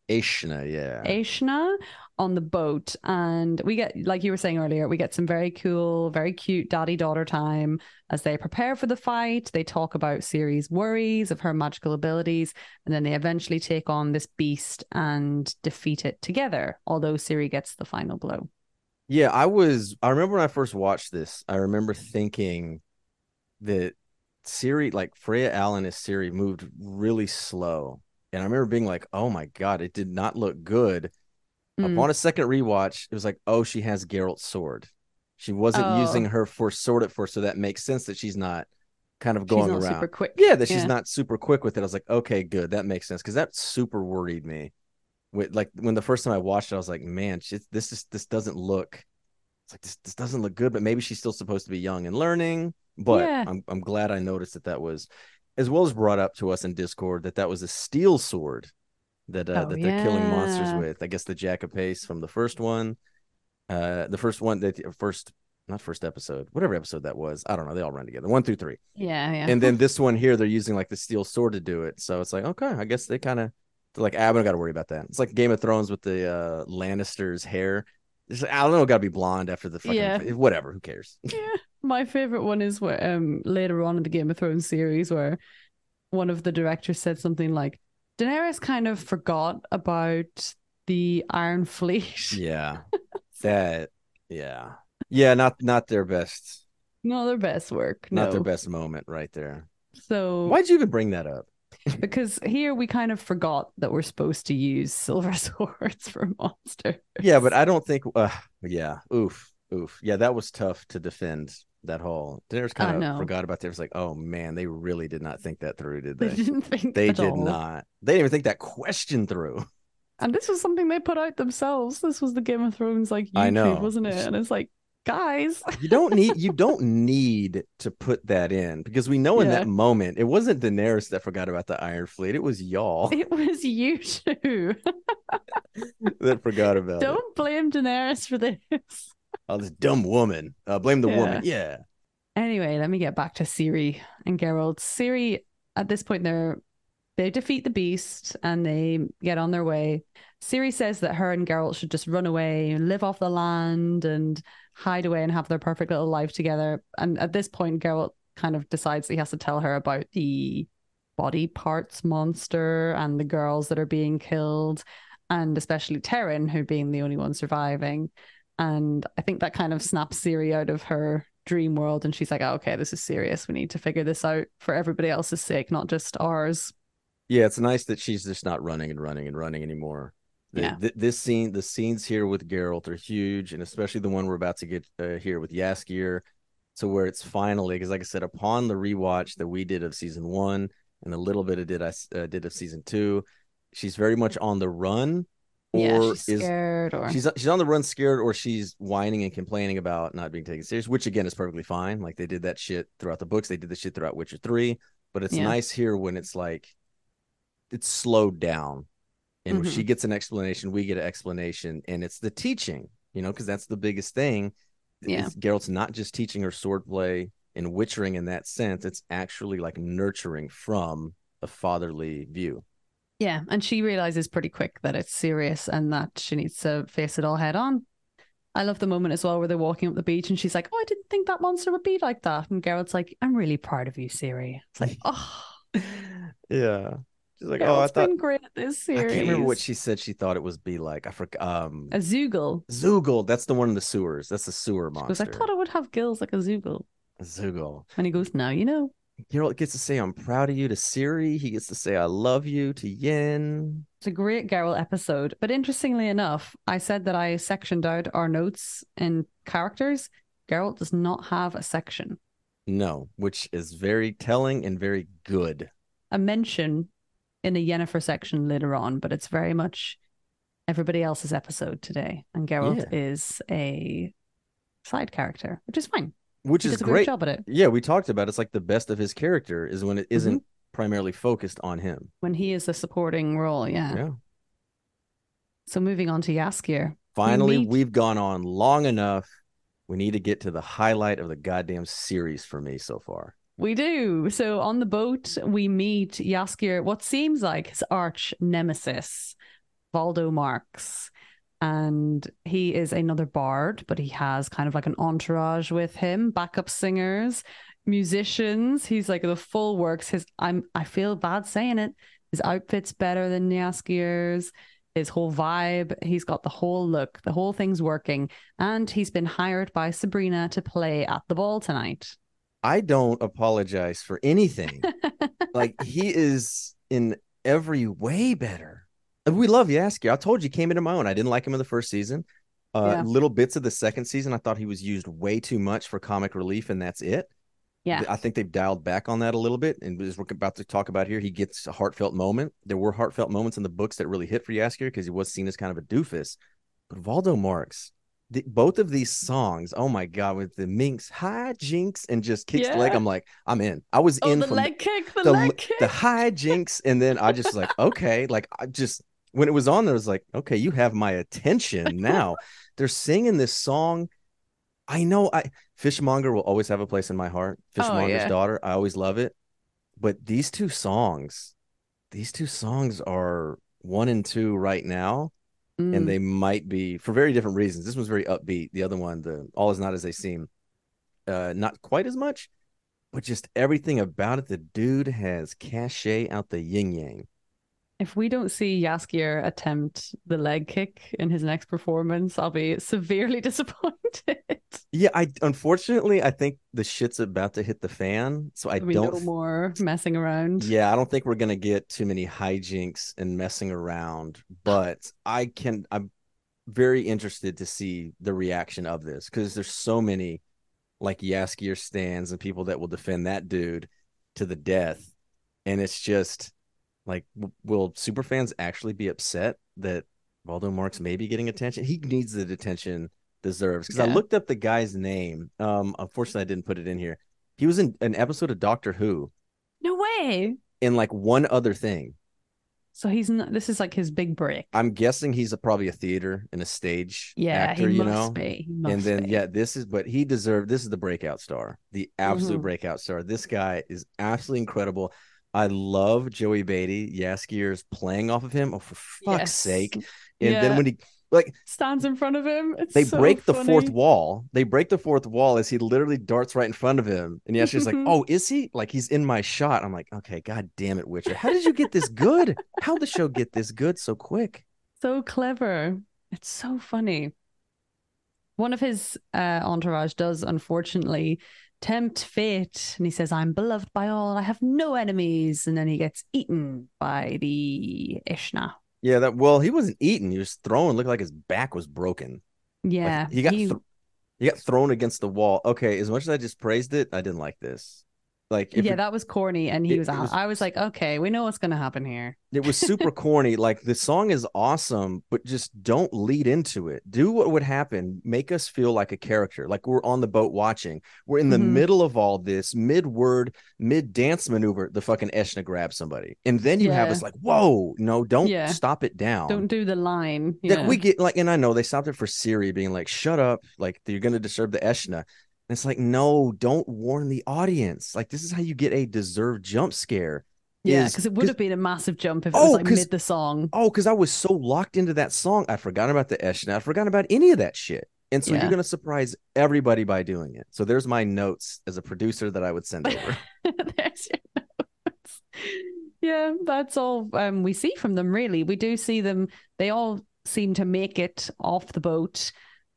Aishna, yeah. Aishna on the boat. And we get, like you were saying earlier, we get some very cool, very cute daddy daughter time as they prepare for the fight. They talk about Ciri's worries of her magical abilities, and then they eventually take on this beast and defeat it together, although Ciri gets the final blow. Yeah, I remember when I first watched this, I remember thinking that Ciri, like Freya Allen as Ciri, moved really slow. And I remember being like, oh my God, it did not look good. Mm. Upon a second rewatch, it was like, oh, she has Geralt's sword. She wasn't using Oh, her force sword at first, so that makes sense that she's not kind of she's going not around. super quick. Yeah, that she's Yeah. not super quick with it. I was like, okay, good, that makes sense because that super worried me. Like when the first time I watched it, I was like, man, this doesn't look. It's like this doesn't look good, but maybe she's still supposed to be young and learning. But Yeah. I'm glad I noticed that was, as well as brought up to us in Discord, that was a steel sword Oh, that they're killing monsters yeah. with. I guess the Jack of Pace from the first one, that first not first episode, whatever episode that was. I don't know. They all run together, 1 through 3, Yeah. and Yeah. then this one here, they're using like the steel sword to do it. So it's like, okay, I guess they kind of like, I don't got to worry about that. It's like Game of Thrones with the Lannisters' hair. It's like, I don't know, got to be blonde after the fucking Yeah. whatever. Who cares? Yeah. My favorite one is where later on in the Game of Thrones series where one of the directors said something like Daenerys kind of forgot about the Iron Fleet. Yeah, that. Yeah, yeah. Not their best. Not their best work, Not their no. best moment right there. So Why'd you even bring that up? because here we kind of forgot that we're supposed to use silver swords for monsters. Yeah, but I don't think. Yeah, oof, oof. Yeah, that was tough to defend. That whole Daenerys kind I of know. forgot about that. It was like, oh man, they really did not think that through, did They they? didn't think They at did all. not. They didn't even think that question through. And this was something they put out themselves. This was the Game of Thrones like I YouTube, know. wasn't it? And it's like, guys. You don't need to put that in because we know in that Yeah. moment it wasn't Daenerys that forgot about the Iron Fleet. It was y'all It was you two. that forgot about it. Don't blame Daenerys for this. Oh, this dumb woman. Blame the woman. Yeah. Yeah. Anyway, let me get back to Ciri and Geralt. Ciri, at this point, they defeat the beast and they get on their way. Ciri says that her and Geralt should just run away and live off the land and hide away and have their perfect little life together. And at this point, Geralt kind of decides he has to tell her about the body parts monster and the girls that are being killed, and especially Taryn, who being the only one surviving. And I think that kind of snaps Ciri out of her dream world. And she's like, oh, okay, this is serious. We need to figure this out for everybody else's sake, not just ours. Yeah, it's nice that she's just not running and running and running anymore. Yeah. The scenes here with Geralt are huge, and especially the one we're about to get here with Jaskier, to where it's finally, because like I said, upon the rewatch that we did of season 1 and a little bit of I did of season 2, she's very much on the run, Yeah, or she's is scared or she's on the run, scared, or she's whining and complaining about not being taken serious, which again is perfectly fine. Like they did that shit throughout the books, they did the shit throughout Witcher 3, but it's yeah. nice here when it's like it's slowed down, and when she Mm-hmm. gets an explanation, we get an explanation, and it's the teaching, because that's the biggest thing. Yeah. Is Geralt's not just teaching her swordplay and witchering in that sense, it's actually like nurturing from a fatherly view. Yeah. And she realizes pretty quick that it's serious and that she needs to face it all head on. I love the moment as well where they're walking up the beach and she's like, oh, I didn't think that monster would be like that. And Geralt's like, I'm really proud of you, Ciri. It's like, oh, Yeah, she's like, oh, Geralt's been great at this I can't remember what series. she said she thought it was be like. I forgot. A Zoogle. Zoogle. That's the one in the sewers. That's the sewer She goes, I monster. thought it would have gills like a Zoogle. Zoogle. And he goes, now you know. Geralt gets to say I'm proud of you to Ciri. He gets to say I love you to Yen. It's a great Geralt episode. But interestingly enough, I said that I sectioned out our notes in characters. Geralt does not have a section. No, which is very telling and very good. A mention in a Yennefer section later on, but it's very much everybody else's episode today. And Geralt Yeah. is a side character, which is fine. Which He is does a great great. job at it. Yeah, we talked about it's like the best of his character is when it Mm-hmm. isn't primarily focused on him. When he is a supporting role, yeah. Yeah. So moving on to Jaskier. Finally, we've gone on long enough. We need to get to the highlight of the goddamn series for me so far. We do. So on the boat, we meet Jaskier, what seems like his arch nemesis. Valdo Marx. And he is another bard, but he has kind of like an entourage with him, backup singers, musicians. He's like the full works. I feel bad saying it. His outfit's better than Jaskier's. His whole vibe, he's got the whole look, the whole thing's working. And he's been hired by Sabrina to play at the ball tonight. I don't apologize for anything. Like he is in every way better. And we love Yaskier. I told you, he came into my own. I didn't like him in the first season. Yeah. Little bits of the second season, I thought he was used way too much for comic relief, and that's it. Yeah. I think they've dialed back on that a little bit. And as we're about to talk about here, he gets a heartfelt moment. There were heartfelt moments in the books that really hit for Yaskier because he was seen as kind of a doofus. But Valdo Marx, both of these songs, oh my God, with the Minx, high jinks, and just kicks the leg, Yeah. I'm like, I'm in. I was Oh, in the from leg kick, the leg kick. the high jinks. And then I just like, okay, like I just, when it was on, there was like, okay, you have my attention now. They're singing this song. I know Fishmonger will always have a place in my heart. Fishmonger's yeah. daughter. I always love it. But these two songs are one and two right now. And they might be for very different reasons. This one's very upbeat. The other one, the All Is Not As They Seem, not quite as much, but just everything about it. The dude has cachet out the yin yang. If we don't see Jaskier attempt the leg kick in his next performance, I'll be severely disappointed. Yeah, unfortunately I think the shit's about to hit the fan. So I don't no more messing around. Yeah, I don't think we're gonna get too many hijinks and messing around, but I'm very interested to see the reaction of this because there's so many like Yaskier stands and people that will defend that dude to the death. And it's just like, will super fans actually be upset that Valdo Marx may be getting attention? He needs the attention deserves. Because I looked up the guy's name. Unfortunately, I didn't put it in here. He was in an episode of Doctor Who. No way. In like one other thing. So he's not. This is like his big break. I'm guessing he's probably a theater and a stage actor, he you must know. Be. And then this is the breakout star, the absolute breakout star. This guy is absolutely incredible. I love Joey Beatty, Yaskier's playing off of him. Oh, for fuck's sake! And then when he like stands in front of him, they break the fourth wall. They break the fourth wall as he literally darts right in front of him. And Yaskier's like, "Oh, is he? Like he's in my shot." I'm like, "Okay, god damn it, Witcher! How did you get this good? How'd the show get this good so quick? So clever! It's so funny." One of his entourage does, unfortunately, tempt fate, and he says, "I'm beloved by all. I have no enemies." And then he gets eaten by the Ishna. Yeah, he wasn't eaten. He was thrown. Looked like his back was broken. Yeah, like he got thrown against the wall. Okay, as much as I just praised it, I didn't like this. Like, that was corny, and I was like, okay, we know what's gonna happen here. It was super corny. Like the song is awesome, but just don't lead into it. Do what would happen. Make us feel like a character, like we're on the boat watching. We're in the middle of all this, mid-word, mid-dance maneuver. The fucking Eshna grabs somebody, and then you have us like, whoa, no, don't stop it down. Don't do the line. That we get like, and I know they stopped it for Siri being like, shut up, like you're gonna disturb the Eshna. And it's like, no, don't warn the audience. Like, this is how you get a deserved jump scare. Yeah, because it would have been a massive jump if it was like mid the song. Oh, because I was so locked into that song, I forgot about the Eshna. I forgot about any of that shit. And so you're going to surprise everybody by doing it. So there's my notes as a producer that I would send over. There's your notes. Yeah, that's all we see from them, really. We do see them. They all seem to make it off the boat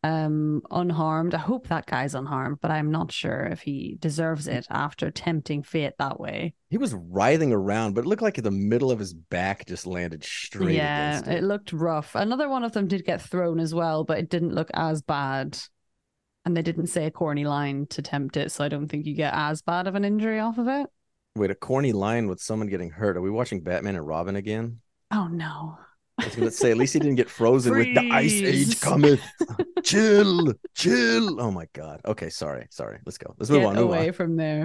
unharmed. I hope that guy's unharmed, but I'm not sure if he deserves it after tempting fate that way. He was writhing around, but it looked like the middle of his back just landed straight against it. It looked rough. Another one of them did get thrown as well, but it didn't look as bad. And they didn't say a corny line to tempt it, so I don't think you get as bad of an injury off of it. Wait, a corny line with someone getting hurt? Are we watching Batman and Robin again? Oh, no. I was going to say, at least he didn't get frozen with the Ice Age cometh. chill. Oh my God. Okay, sorry. Let's go. Let's move on. Away from there.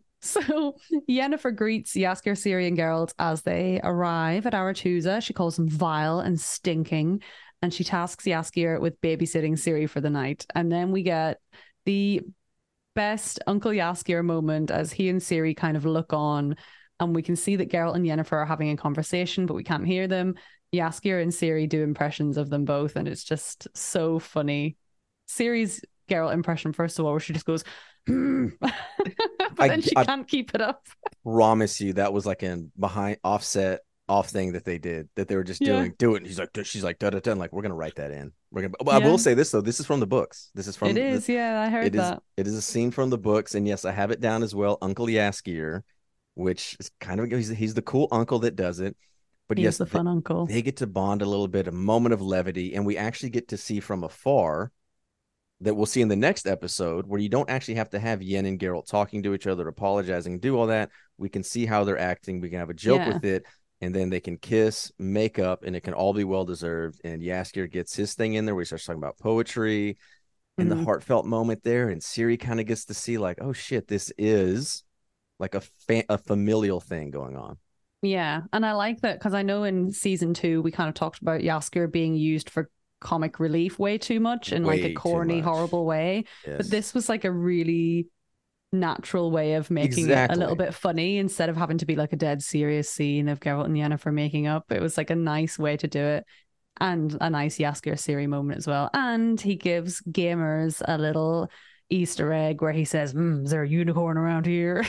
So Yennefer greets Jaskier, Ciri, and Geralt as they arrive at Aretuza. She calls them vile and stinking, and she tasks Jaskier with babysitting Ciri for the night. And then we get the best Uncle Jaskier moment as he and Ciri kind of look on, and we can see that Geralt and Yennefer are having a conversation, but we can't hear them. Jaskier and Ciri do impressions of them both, and it's just so funny. Ciri's Geralt impression, first of all, where she just goes, but then she I can't keep it up. promise you that was like an behind offset off thing that they did that they were just Yeah, do it. And she's like da da da. Like we're gonna write that in. We're gonna. But I will yeah, say this though. This is from the books. This is it from the. is. Yeah, I heard that. It is a scene from the books, and yes, I have it down as well. Uncle Yaskier, which is kind of he's the cool uncle that does it. But He is yes, the fun uncle. they get to bond a little bit, a moment of levity, and we actually get to see from afar that we'll see in the next episode where you don't actually have to have Yen and Geralt talking to each other, apologizing, do all that. We can see how they're acting. We can have a joke Yeah. with it, and then they can kiss, make up, and it can all be well deserved. And Yaskier gets his thing in there where he starts talking about poetry and the Mm. heartfelt moment there. And Ciri kind of gets to see, like, oh shit, this is like a familial thing going on. Yeah, and I like that because I know in season 2 we kind of talked about Jaskier being used for comic relief way too much in like a Way too corny, much. horrible way. But Yes. this was like a really natural way of making it a little Exactly. bit funny instead of having to be like a dead serious scene of Geralt and Yennefer making up. It was like a nice way to do it and a nice Jaskier Ciri moment as well. And he gives gamers a little Easter egg where he says, "Is there a unicorn around here?"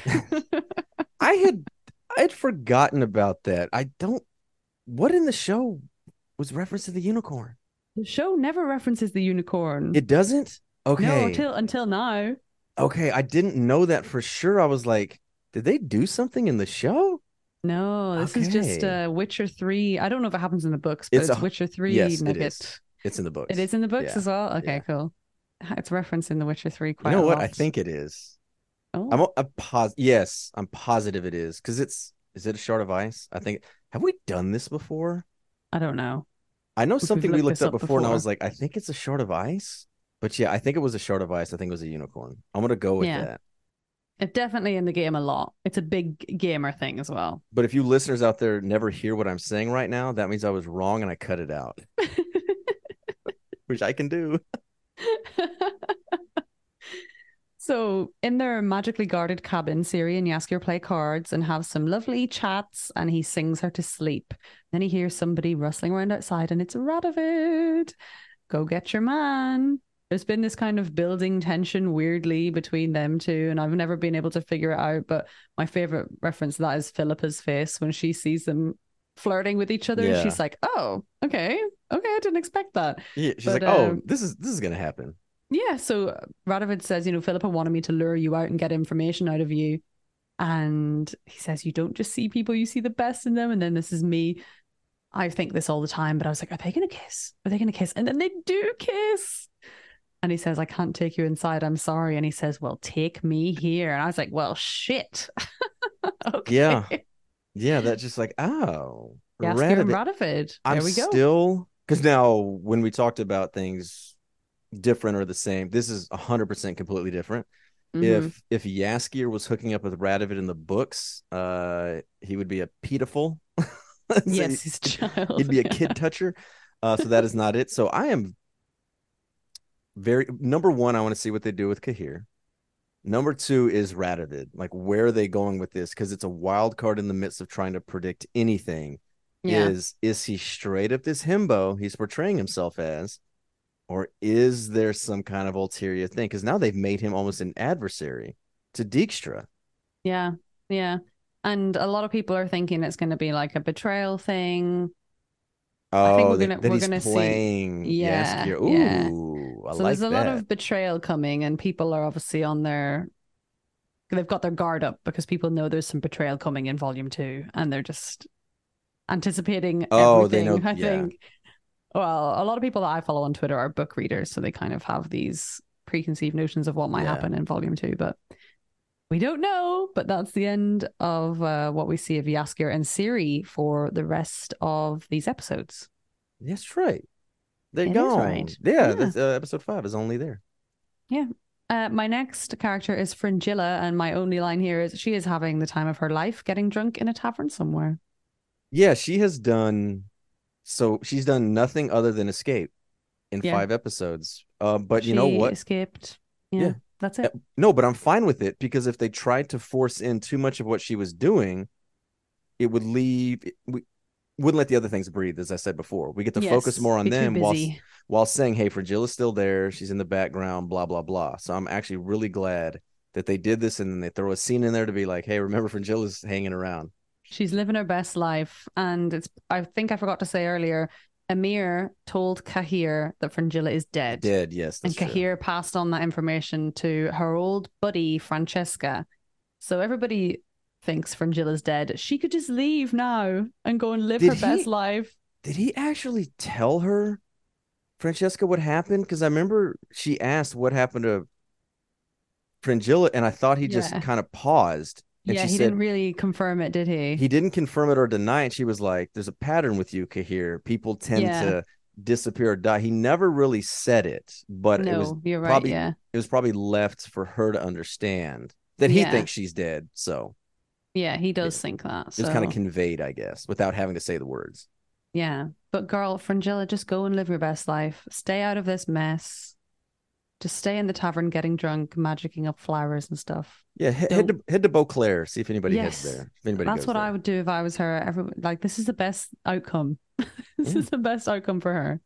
I had I had forgotten about that. I don't what in the show was reference to the unicorn? The show never references the unicorn. It doesn't? No, Okay. until now. Okay, I didn't know that for sure. I was like, did they do something in the show? No, this is just Okay. Witcher 3. I don't know if it happens in the books, but It's it's a Witcher 3 yes, it is. Nugget. It's in the It books. is in the books Yeah. as well. Okay, Yeah. cool. It's referenced in The Witcher 3 You quite know a what? I lot. think it is. Oh, Yes, I'm positive it is because it's is it a shard of ice? I think have we done this before? I don't know I know if we've something we looked looked this up up before, and I was before. like, I think it's a shard of ice. But yeah, I think it was a shard of ice. I think it was a unicorn. I'm gonna go with Yeah, that. it's definitely in the game a lot. It's a big gamer thing as well. But if you listeners out there never hear what I'm saying right now, that means I was wrong and I cut it out, which I can do. So, in their magically guarded cabin, Ciri and Jaskier play cards and have some lovely chats, and he sings her to sleep. Then he hears somebody rustling around outside, and it's Radovid. Go get your man. There's been this kind of building tension weirdly between them two, and I've never been able to figure it out. But my favorite reference to that is Philippa's face when she sees them flirting with each other, and Yeah. she's like, "Oh, okay, okay, I didn't expect that." Yeah. She's But like, oh, this is gonna happen. yeah, so Radovid says, Philippa wanted me to lure you out and get information out of you. And he says, you don't just see people, you see the best in them. And then this is me. I think this all the time, but I was like, are they going to kiss? Are they going to kiss? And then they do kiss. And he says, I can't take you inside. I'm sorry. And he says, well, take me here. And I was like, well, shit. Yeah. Okay. Yeah. That's just like, oh, Jaskier and Radovid. Radovid. I'm There we go. still because now when we talked about things different or the same, this is 100% completely different. Mm-hmm. If Yaskier was hooking up with Radovid in the books, he would be a pedophile. So Yes, his child. he'd be a Yeah. kid toucher. So that is not it. So I am very number one. I want to see what they do with Kahir. Number two is Radovid. Like, where are they going with this? Because it's a wild card in the midst of trying to predict anything. Yeah. Is he straight up this himbo he's portraying himself as, or is there some kind of ulterior thing? Because now they've made him almost an adversary to Dijkstra. Yeah. Yeah. And a lot of people are thinking it's going to be like a betrayal thing. I think Oh, that we're he's gonna see. playing Yeah, Yaskier. yeah. Ooh, I So there's like a lot that. of betrayal coming, and people are obviously on their they've got their guard up because people know there's some betrayal coming in volume 2, and they're just anticipating Oh, they know. everything. I Yeah, think. Well, a lot of people that I follow on Twitter are book readers, so they kind of have these preconceived notions of what might yeah. happen in volume 2, but we don't know. But that's the end of what we see of Yaskier and Ciri for the rest of these episodes. That's right. They're It is gone. right. Yeah, Yeah. that's episode 5 is only there. Yeah. My next character is Fringilla, and my only line here is she is having the time of her life getting drunk in a tavern somewhere. Yeah, she has done so. She's done nothing other than escape in Yeah. 5 episodes. But you know She what? escaped. Yeah, Yeah. that's it. No, but I'm fine with it because if they tried to force in too much of what she was doing, it would leave. wouldn't let the other things breathe, as I said before. We get to focus Yes, more on be too them busy. while saying, hey, Frangilla's still there. She's in the background, blah, blah, blah. So I'm actually really glad that they did this and then they throw a scene in there to be like, hey, remember Frangilla's hanging around. She's living her best life. And it's, I think I forgot to say earlier, Amir told Kahir that Fringilla is dead. Dead, yes, And that's true. Kahir passed on that information to her old buddy, Francesca. So everybody thinks Fringilla's dead. She could just leave now and go and live Did her best he life. did he actually tell her, Francesca, what happened? Because I remember she asked what happened to Fringilla, and I thought he just Yeah. kind of paused and Yeah, she he said didn't really confirm it, did he? he didn't confirm it or deny it. She was like, there's a pattern with you, Kahir. People tend Yeah. to disappear or die. He never really said it, but No, you're right. probably Yeah. it was probably left for her to understand that he Yeah. thinks she's dead. So Yeah, he yeah, does think that. it was kind of So, conveyed, I guess, without having to say the words. yeah. But girl, Fringilla, just go and live your best life. Stay out of this mess. Just stay in the tavern getting drunk, magicking up flowers and stuff. Yeah, Don't. head to Beauclair, see if anybody heads Yes. there. If anybody That's goes what I there. would do if I was her. Like, this is the best outcome. This Yeah. is the best outcome for her.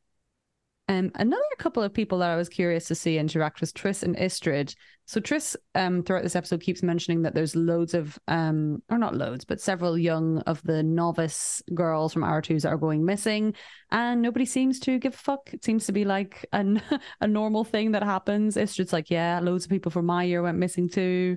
Another couple of people that I was curious to see interact was Triss and Istrid. So Triss, throughout this episode, keeps mentioning that there's loads of, or not loads, but several young of the novice girls from R2s that are going missing, and nobody seems to give a fuck. It seems to be like a normal thing that happens. Istrid's like, yeah, loads of people from my year went missing too.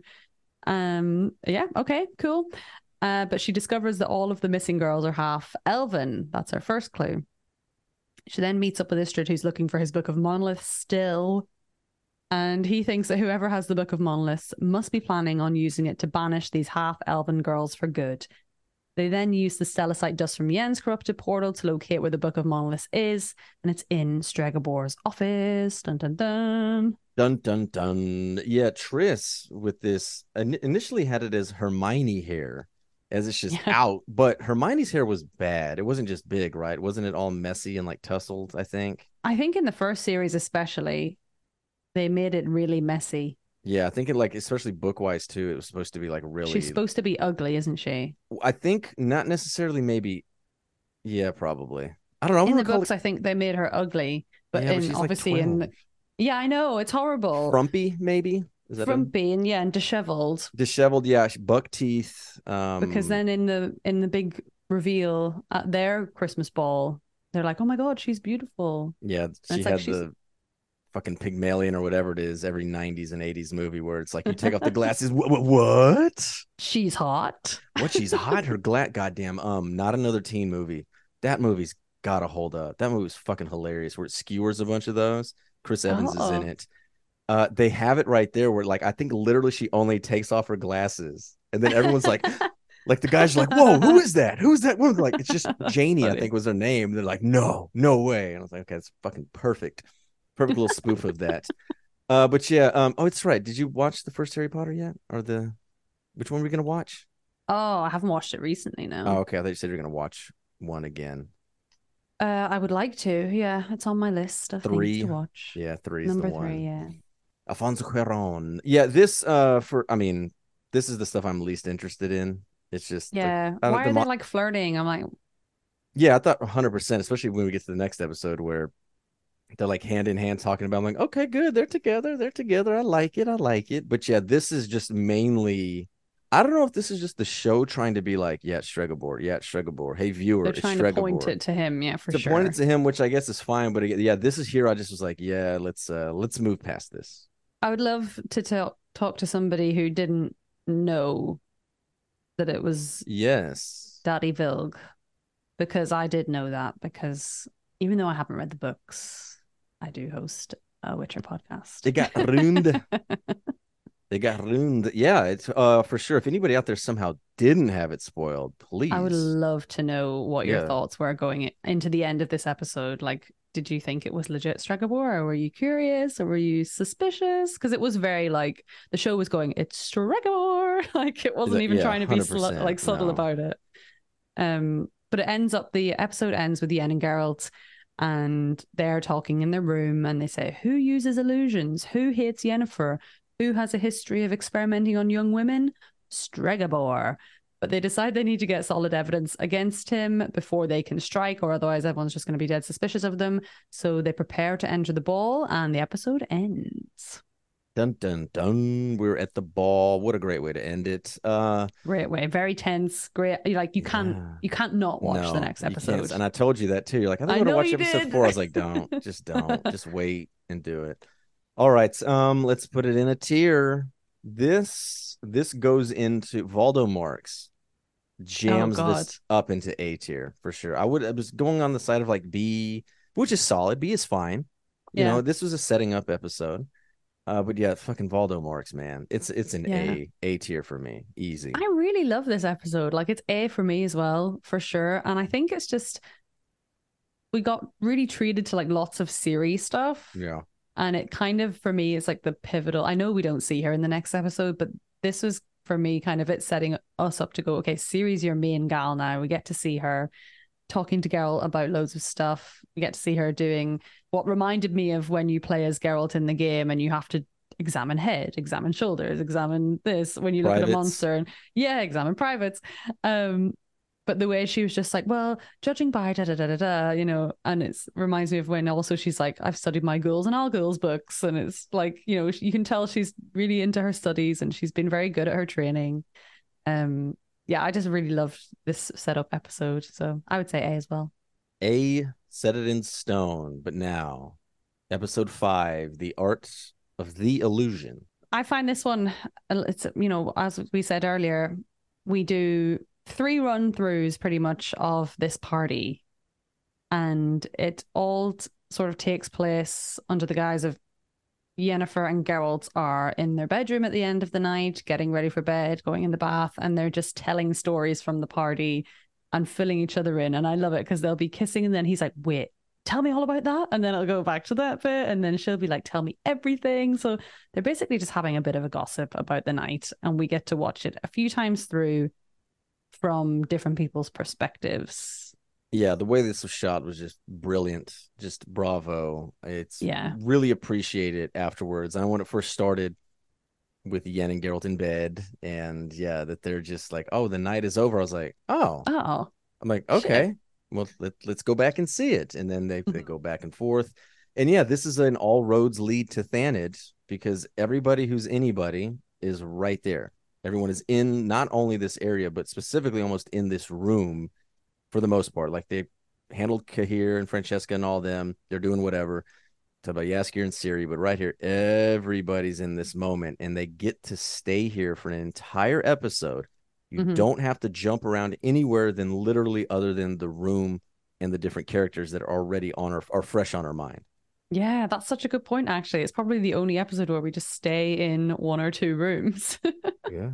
Yeah, okay, cool. But she discovers that all of the missing girls are half elven. That's her first clue. She then meets up with Istrid, who's looking for his Book of Monoliths still. And he thinks that whoever has the Book of Monoliths must be planning on using it to banish these half elven girls for good. They then use the stellacite dust from Yen's corrupted portal to locate where the Book of Monoliths is, and it's in Stregabor's office. Dun dun dun. Dun dun dun. Yeah, Triss with this initially had it as Hermione hair, as it's just Yeah. out, but Hermione's hair was bad. It wasn't just big, right? Wasn't it all messy and like tousled, I think? I think in the first series, especially, they made it really messy. Yeah, I think it like especially book-wise too, it was supposed to be like She's really supposed to be ugly, isn't she? I think not necessarily maybe yeah, probably. I don't know. I In the recall books, I think they made her ugly, but yeah, but in she's like obviously in 12. yeah, I know it's horrible. Frumpy, maybe? Is that a Frumpy and yeah, and disheveled. disheveled? Yeah, buck teeth. Because then in the big reveal at their Christmas ball, they're like, "Oh my God, she's beautiful," Yeah, and she it's like had she's the fucking Pygmalion or whatever it is every 90s and 80s movie where it's like you take off the glasses. What? she's hot. What? She's hot. Her goddamn. Not another teen movie. That movie's gotta hold up. That movie's fucking hilarious. Where it skewers a bunch of those. Chris Evans is in Oh, it. They have it right there where like I think literally she only takes off her glasses, and then everyone's like the guys are like, whoa, who is that? Who's that woman? Like it's just Janie, I funny. think was her name. They're like, no, no way. And I was like, okay, it's fucking perfect. Perfect little spoof of that. But yeah, oh, it's right. Did you watch the first Harry Potter yet? Or which one were we gonna watch? Oh, I haven't watched it recently. Oh, No. okay. I thought you said you're gonna watch one again. I would like to. Yeah, it's on my list of things to Three. watch. Yeah, three is the Number three. one. Yeah. Alfonso Cuarón. Yeah, this for I mean, this is the stuff I'm least interested in. It's just like Yeah. I don't Why are they like flirting? I'm like, yeah, I thought 100%, especially when we get to the next episode where they're like hand in hand talking about. I'm like, okay, good, they're together, they're together. I like it, I like it. But yeah, this is just mainly. I don't know if this is just the show trying to be like, yeah, it's Stregobor, yeah, it's Stregobor. Hey, viewer, they're it's trying to point Stregobor. it to him. Yeah, for To point it sure. to him, which I guess is fine, but yeah, this is here. I just was like, yeah, let's move past this. I would love to talk to somebody who didn't know that it was Yes, Daddy Vilg, because I did know that, because even though I haven't read the books, I do host a Witcher podcast. they got ruined. They got ruined. Yeah, it's for sure. If anybody out there somehow didn't have it spoiled, I would please. love to know what your Yeah. thoughts were going into the end of this episode. Like, did you think it was legit Stregobor, or were you curious, or were you suspicious? Because it was very like the show was going, it's Stregobor. Like it wasn't even Yeah, trying to be 100%. subtle No. about it. But it ends up the episode ends with Yen and Geralt, and they're talking in their room, and they say, "Who uses illusions? Who hates Yennefer? Who has a history of experimenting on young women? Stregobor." But they decide they need to get solid evidence against him before they can strike, or otherwise everyone's just going to be dead suspicious of them. So they prepare to enter the ball, and the episode ends. Dun dun dun. We're at the ball. What a great way to end it. Great way, very tense. Great, like Yeah. you can't not watch the No, next you can't. episode. And I told you that too. You're like, I think I I'm gonna know watch you episode did. 4. I was like, don't, just don't. Just wait and do it. All right. Let's put it in a tier. This goes into Valdo Marx Oh jams God, this up into A tier for sure. I was going on the side of like B, which is solid. B is fine. You yeah, know, this was a setting up episode. But yeah, fucking Valdo Marx, man. It's an yeah. A tier for me. Easy. I really love this episode. Like it's A for me as well, for sure. And I think it's just we got really treated to like lots of series stuff. Yeah. And it kind of for me is like the pivotal. I know we don't see her in the next episode, but this was for me kind of it setting us up to go, okay, Ciri's your main gal now. We get to see her talking to Geralt about loads of stuff. We get to see her doing what reminded me of when you play as Geralt in the game and you have to examine head, examine shoulders, examine this when you look at a Privates. monster and yeah, examine privates. Um, but the way she was just like, well, judging by da da da da da, you know, and it reminds me of when also she's like, I've studied my ghouls and all ghouls books, and it's like, you know, you can tell she's really into her studies and she's been very good at her training. Um, yeah, I just really loved this setup episode, so I would say A as well. A set it in stone, but now episode 5, the art of the illusion. I find this one, it's, you know, as we said earlier, we do 3 run-throughs pretty much of this party, and it all sort of takes place under the guise of Yennefer and Geralt are in their bedroom at the end of the night, getting ready for bed, going in the bath, and they're just telling stories from the party and filling each other in. And I love it because they'll be kissing, and then he's like, wait, tell me all about that. And then I'll go back to that bit, and then she'll be like, tell me everything. So they're basically just having a bit of a gossip about the night, and we get to watch it a few times through from different people's perspectives. Yeah, the way this was shot was just brilliant. Just bravo. It's Yeah. really appreciated afterwards. And when it first started with Yen and Geralt in bed, and yeah, that they're just like, oh, the night is over. I was like, oh, Oh, I'm like, shit. okay, well, let's go back and see it. And then they go back and forth. And yeah, this is an all roads lead to Thanid because everybody who's anybody is right there. Everyone is in not only this area, but specifically almost in this room for the most part. Like they handled Cahir and Francesca and all them. They're doing whatever. Talk about Yaskir and Ciri, but right here, everybody's in this moment and they get to stay here for an entire episode. You Mm-hmm. don't have to jump around anywhere than literally other than the room and the different characters that are already on our are fresh on our mind. Yeah, that's such a good point, actually. It's probably the only episode where we just stay in 1 or 2 rooms. Yeah.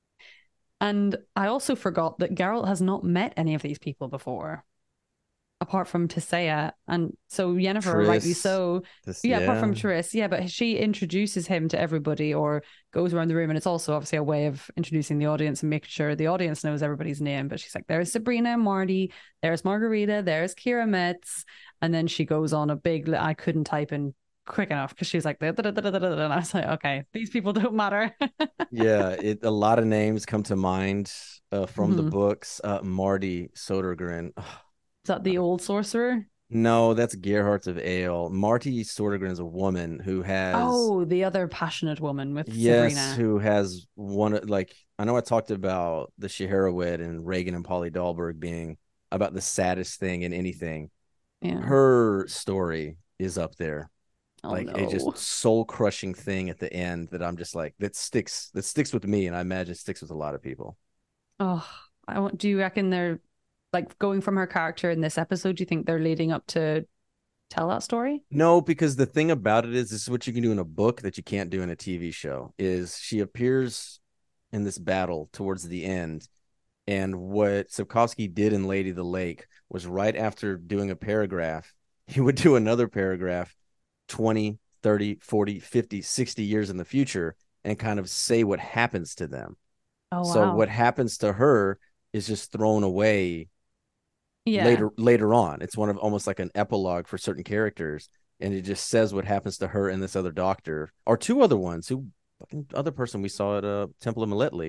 And I also forgot that Geralt has not met any of these people before, apart from Tisea. And so Yennefer, rightly Triss. so. This Yeah, apart yeah. from Triss. Yeah, but she introduces him to everybody or goes around the room. And it's also obviously a way of introducing the audience and making sure the audience knows everybody's name. But she's like, there's Sabrina and Marty, there's Margarita, there's Kira Metz. And then she goes on a big, I couldn't type in quick enough because she was like, da, da, da, da, da, da, and I was like, okay, these people don't matter. Yeah, a lot of names come to mind from the Mhm. books. Marty Sodergren. Is that the old sorcerer? No, that's Gerhardt of Ale. Marty Sodergren is a woman who has, Oh, the other passionate woman with yes, Sabrina. who has one, like, I know I talked about the Scheherazade and Reagan and Polly Dahlberg being about the saddest thing in anything. Yeah. Her story is up there. Oh Like a just no. soul crushing thing at the end that I'm just like, that sticks with me. And I imagine sticks with a lot of people. Oh, I want. Do you reckon they're like going from her character in this episode? Do you think they're leading up to tell that story? No, because the thing about it is, this is what you can do in a book that you can't do in a TV show. Is she appears in this battle towards the end, and what Sapkowski did in Lady the Lake was right after doing a paragraph, he would do another paragraph 20, 30, 40, 50, 60 years in the future and kind of say what happens to them. Oh So wow. what happens to her is just thrown away Yeah. later on. It's one of almost like an epilogue for certain characters, and it just says what happens to her and this other doctor or two other ones who fucking other person we saw at Temple of Miletley.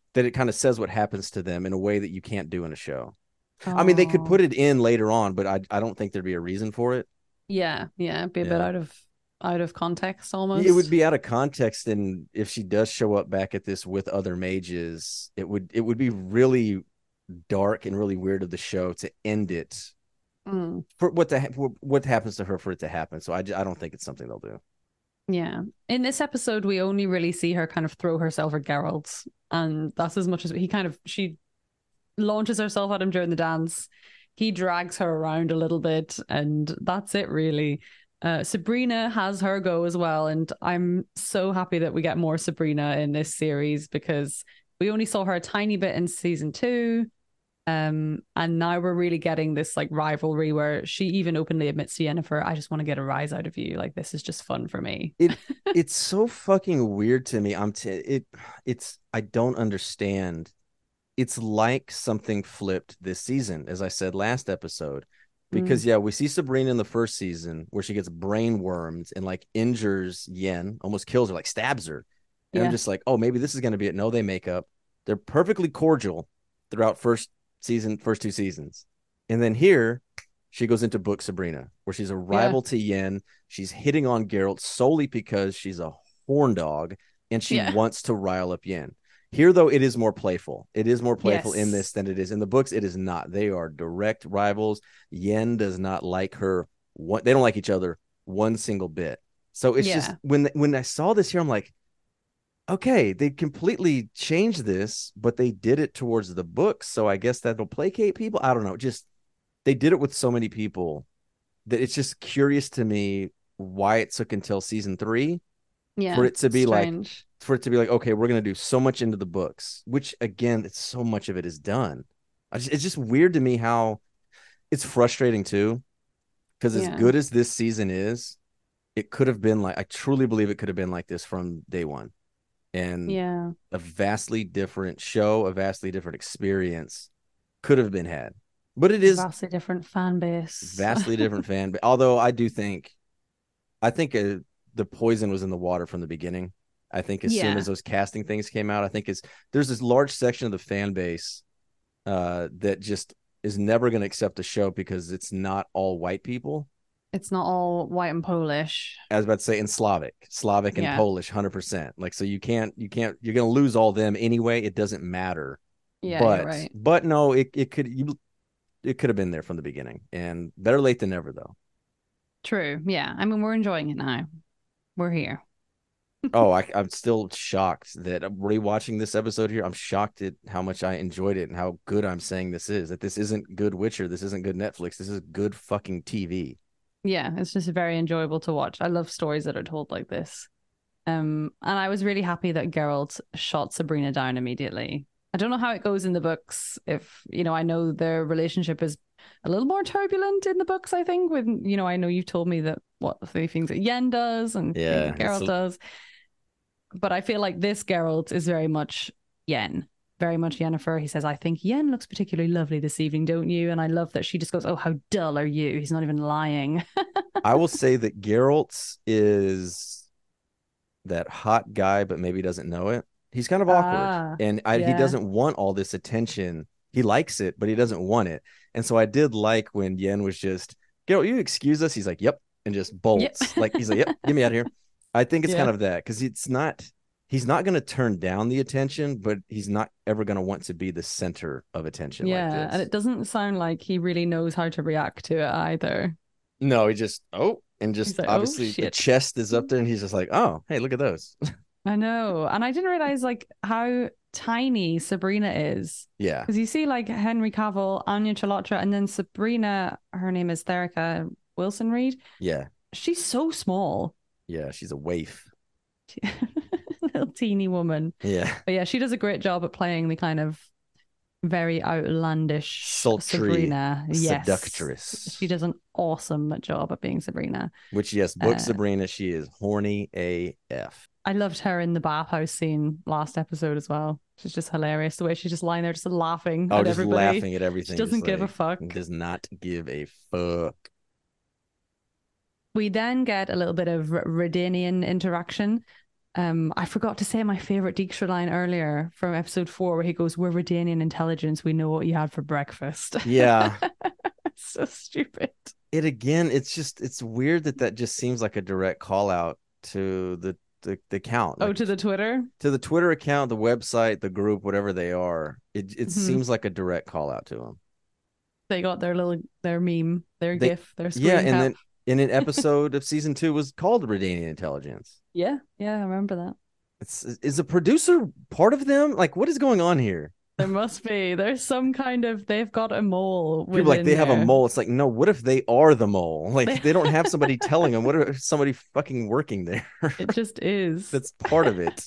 that it kind of says what happens to them in a way that you can't do in a show. I mean, they could Oh, put it in later on, but I don't think there'd be a reason for it. yeah, yeah, be a bit Yeah. out of context It would almost. be out of context, and if she does show up back at this with other mages, it would be really dark and really weird of the show to end it Mm, for what happens to her for it to happen. So I don't think it's something they'll do. yeah. In this episode, we only really see her kind of throw herself at Geralt, and that's as much as she launches herself at him during the dance. He drags her around a little bit, and that's it, really. Sabrina has her go as well, and I'm so happy that we get more Sabrina in this series because we only saw her a tiny bit in season two. And now we're really getting this like rivalry where she even openly admits to Yennefer, I just want to get a rise out of you. Like, this is just fun for me. It's so fucking weird to me. It's I don't understand. It's like something flipped this season, as I said last episode. Mm, Because yeah, we see Sabrina in the first season where she gets brain wormed and like injures Yen, almost kills her, like stabs her. And I'm yeah. just like, oh, maybe this is gonna be it. No, they make up. They're perfectly cordial throughout first two seasons. And then here she goes into book Sabrina, where she's a Yeah. rival to Yen. She's hitting on Geralt solely because she's a horn dog and she Yeah. wants to rile up Yen. Here, though, it is more playful. It is more playful in this Yes. than it is in the books. It is not. They are direct rivals. Yen does not like her. They don't like each other one single bit. So it's just Yeah. when I saw this here, I'm like, okay, they completely changed this, but they did it towards the books. So I guess that'll placate people. I don't know. Just they did it with so many people that it's just curious to me why it took until season three for Yeah. it to be like Strange. okay, we're gonna do so much into the books, which again, it's so much of it is done. It's just weird to me how it's frustrating too, because as Yeah. good as this season is, it could have been like I truly believe it could have been like this from day one, and Yeah. a vastly different show, a vastly different experience could have been had. But it is Vastly different fan base. vastly different fan. But although I think the poison was in the water from the beginning. I think as soon as Yeah. those casting things came out, I think there's this large section of the fan base that just is never going to accept the show because it's not all white people. It's not all white and Polish. I was about to say in Slavic and Yeah. Polish, 100%. Like so, you're going to lose all them anyway. It doesn't matter. Yeah, you're But right. but no, it could have been there from the beginning, and better late than never though. True. Yeah. I mean, we're enjoying it now. We're here. Oh, I'm still shocked that rewatching this episode here. I'm shocked at how much I enjoyed it and how good I'm saying this is. That this isn't good Witcher. This isn't good Netflix. This is good fucking TV. Yeah, it's just very enjoyable to watch. I love stories that are told like this. And I was really happy that Geralt shot Sabrina down immediately. I don't know how it goes in the books. If, I know their relationship is a little more turbulent in the books, I think, when, I know you've told me that what the things that Yen does and things Yeah, that Geralt does. But I feel like this Geralt is very much Yen, very much Yennefer. He says, I think Yen looks particularly lovely this evening, don't you? And I love that she just goes, oh, how dull are you? He's not even lying. I will say that Geralt is that hot guy, but maybe doesn't know it. He's kind of awkward, Ah, and he yeah. doesn't want all this attention. He likes it, but he doesn't want it. And so I did like when Yen was just, Geralt, you excuse us? He's like, yep, and just Yep. bolts. Like he's like, yep, get me out of here. I think it's kind Yeah. of that because he's not going to turn down the attention, but he's not ever going to want to be the center of attention like Yeah. And this. it doesn't sound like he really knows how to react to it either. No, he just and He's just like, oh, obviously the shit. chest is up there, and he's just like, oh, hey, look at those. I know. And I didn't realize like how tiny Sabrina is. Yeah, Because you see like Henry Cavill, Anya Chalotra, and then Sabrina, her name is Therica Wilson Reed. yeah, She's so small. yeah. She's a waif. Little teeny woman. Yeah, But yeah, she does a great job at playing the kind of very outlandish sultry Sabrina. Yes. seductress. She does an awesome job at being Sabrina. Which yes, book Uh, Sabrina. She is horny AF. I loved her in the bathhouse scene last episode as well. She's just hilarious. The way she's just lying there, just laughing Oh, at just everybody. laughing at She everything. Just doesn't give a like fuck. does not give a fuck. We then get a little bit of Redanian interaction. I forgot to say my favorite Dijkstra line earlier from episode 4, where he goes, "We're Redanian intelligence. We know what you had for breakfast." Yeah. It's so stupid. It again, it's weird that just seems like a direct call out to the account, Oh, like to the Twitter. to the Twitter account, the website, the group, whatever they are. It Hmm. seems like a direct call out to them. They got their meme, their They GIF, their Yeah, screen and cap. then in an episode of season 2 was called Redanian Intelligence. Yeah, yeah, I remember that. Is the producer part of them? Like, what is going on here? There must be. There's some kind of they've got a mole People are like within they have a there. mole. It's like, no, what if they are the mole? Like They, they don't have somebody telling them. What if somebody fucking working there? it just is. That's part of it.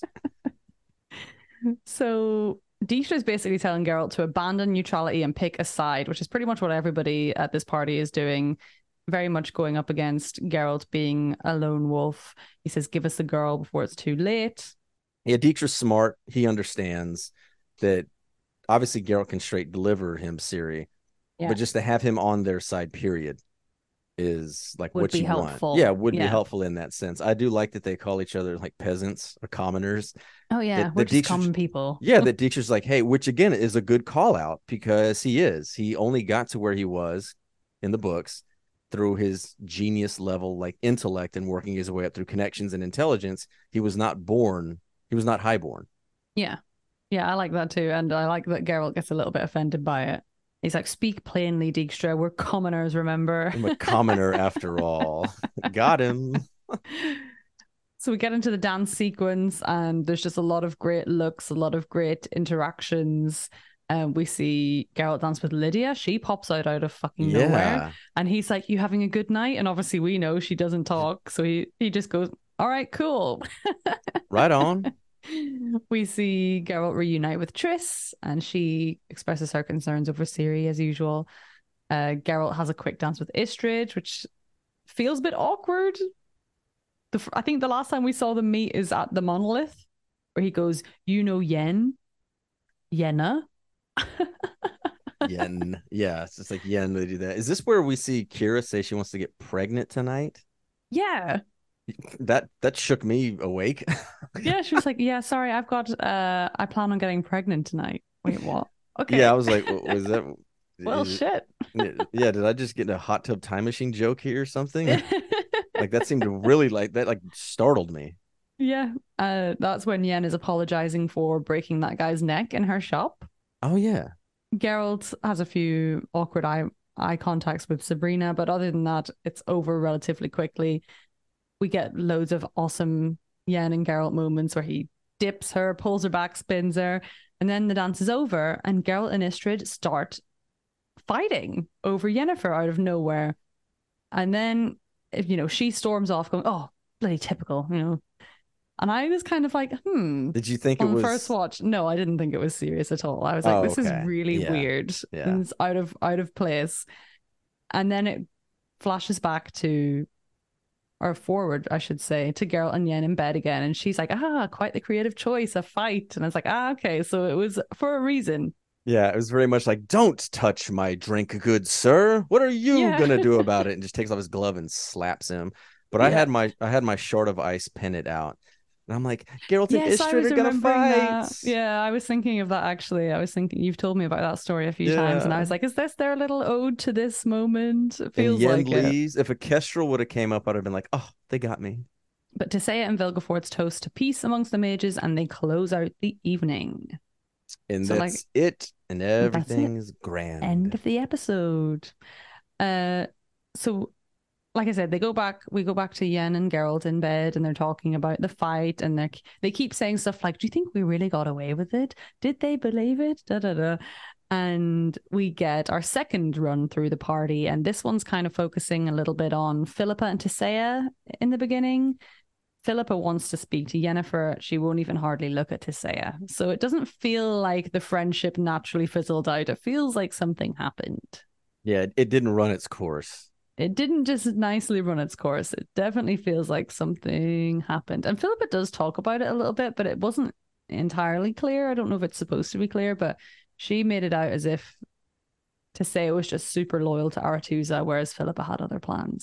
So Dijkstra is basically telling Geralt to abandon neutrality and pick a side, which is pretty much what everybody at this party is doing. Very much going up against Geralt being a lone wolf. He says, "Give us the girl before it's too late." Yeah, Dietrich's smart. He understands that obviously Geralt can straight deliver him Ciri, Yeah, but just to have him on their side, period, is like would what be you want. Yeah, helpful. would be Yeah. helpful in that sense. I do like that they call each other like peasants or commoners. Oh yeah, That we're that just Dietrich, common people. yeah, that Dietrich's like, hey, which again is a good call out because he is. He only got to where he was in the books through his genius level like intellect and working his way up through connections and intelligence. He was not born. He was not highborn. Yeah. Yeah, I like that too. And I like that Geralt gets a little bit offended by it. He's like, "Speak plainly, Dijkstra. We're commoners, remember?" I'm a commoner after all. Got him. So we get into the dance sequence, and there's just a lot of great looks, a lot of great interactions. We see Geralt dance with Lydia. She pops out of fucking nowhere, Yeah. and he's like, "You having a good night?" And obviously, we know she doesn't talk, so he just goes, "All right, cool." Right on. We see Geralt reunite with Triss, and she expresses her concerns over Ciri as usual. Geralt has a quick dance with Istrid, which feels a bit awkward. I think the last time we saw them meet is at the Monolith, where he goes, "You know Yen, Yenna." Yen. Yeah, it's just like Yen. They do that. Is this where we see Kira say she wants to get pregnant tonight? Yeah, That shook me awake. yeah. She was like, "Yeah, sorry, I plan on getting pregnant tonight." Wait, what? Yeah, I Okay. was like, was that? Well, Is shit. yeah, did I just get a hot tub time machine joke here or something? Like that seemed to really like that like startled me. Yeah, that's when Yen is apologizing for breaking that guy's neck in her shop. Oh yeah. Geralt has a few awkward eye contacts with Sabrina, but other than that, it's over relatively quickly. We get loads of awesome Yen and Geralt moments where he dips her, pulls her back, spins her, and then the dance is over, and Geralt and Istrid start fighting over Yennefer out of nowhere. And then, she storms off, going, "Oh, bloody typical." And I was kind of like, Did you think it on first was? watch, no, I didn't think it was serious at all. I was like, Oh, this is okay. really Yeah. weird Yeah. and it's out of place. And then it flashes back to, or forward, I should say, to Geralt and Yen in bed again, and she's like, quite the creative choice, a fight. And I was like, okay, so it was for a reason. Yeah, it was very much like, "Don't touch my drink, good sir. What are you Yeah. gonna do about it?" And just takes off his glove and slaps him. But Yeah. I had my shard of ice pin it out, and I'm like, Geralt and Yes, I Istrid was are gonna remembering fight. that. Yeah, I was thinking of that actually. I was thinking you've told me about that story a few times, and I Yeah. was like, is this their little ode to this moment? It And feels Yen like it. leaves. If a Kestrel would have came up, I'd have been like, "Oh, they got me." But Tissaia and Vilgefortz toast to peace amongst the mages, and they close out the evening. And So, like, that's it. And that's it. everything is End grand. of the episode. Uh, so like I said, we go back to Yen and Geralt in bed, and they're talking about the fight, and they keep saying stuff like, "Do you think we really got away with it? Did they believe it?" Da da da. And we get our second run through the party, and this one's kind of focusing a little bit on Philippa and Tissaia in the beginning. Philippa wants to speak to Yennefer. She won't even hardly look at Tissaia. So it doesn't feel like the friendship naturally fizzled out. It feels like something happened. Yeah, it didn't run its course. It didn't just nicely run its course. It definitely feels like something happened. And Philippa does talk about it a little bit, but it wasn't entirely clear. I don't know if it's supposed to be clear, but she made it out as if Tissaia was just super loyal to Arethusa, whereas Philippa had other plans.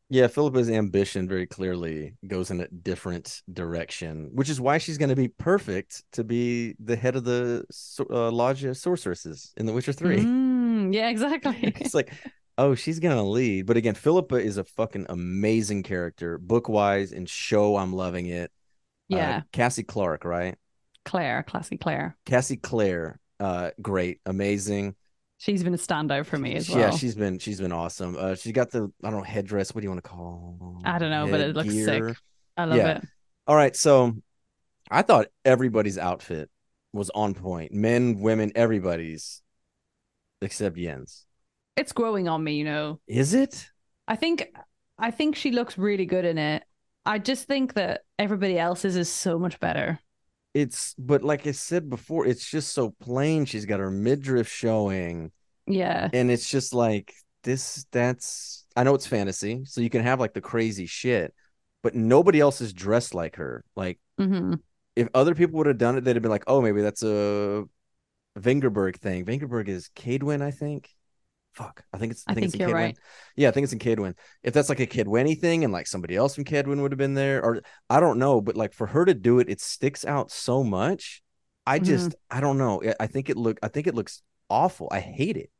Yeah, Philippa's ambition very clearly goes in a different direction, which is why she's going to be perfect to be the head of the Lodge of Sorceresses in The Witcher 3. Yeah, exactly. It's like, oh, she's going to lead. But again, Philippa is a fucking amazing character, book wise and show. I'm loving it. Yeah, Cassie Clark, right? Claire, classy Claire. Cassie Clare, great, amazing. She's been a standout for me as Yeah, well. she's been awesome. She's got the I don't know headdress. What do you want to call I don't know, but it looks sick. headgear? I love Yeah. it. All right. So I thought everybody's outfit was on point. Men, women, everybody's except Yen's. It's growing on me, you know. Is it? I think I think she looks really good in it. I just think that everybody else's is so much better. It's but like I said before, it's just so plain. She's got her midriff showing, Yeah. and it's just like this. That's I know it's fantasy, so you can have like the crazy shit, but nobody else is dressed like her. Like Hmm. if other people would have done it, they'd have been like, oh, maybe that's a Vingerberg thing. Vingerberg is Cadwin, I think. Fuck. I I think it's think in you're Cadwin. right. Yeah, I think it's in Cadwin. If that's like a Cadwini thing and like somebody else from Cadwin would have been there, or I don't know, but like for her to do it, it sticks out so much. Hmm. I don't know. I think it looks awful. I hate it.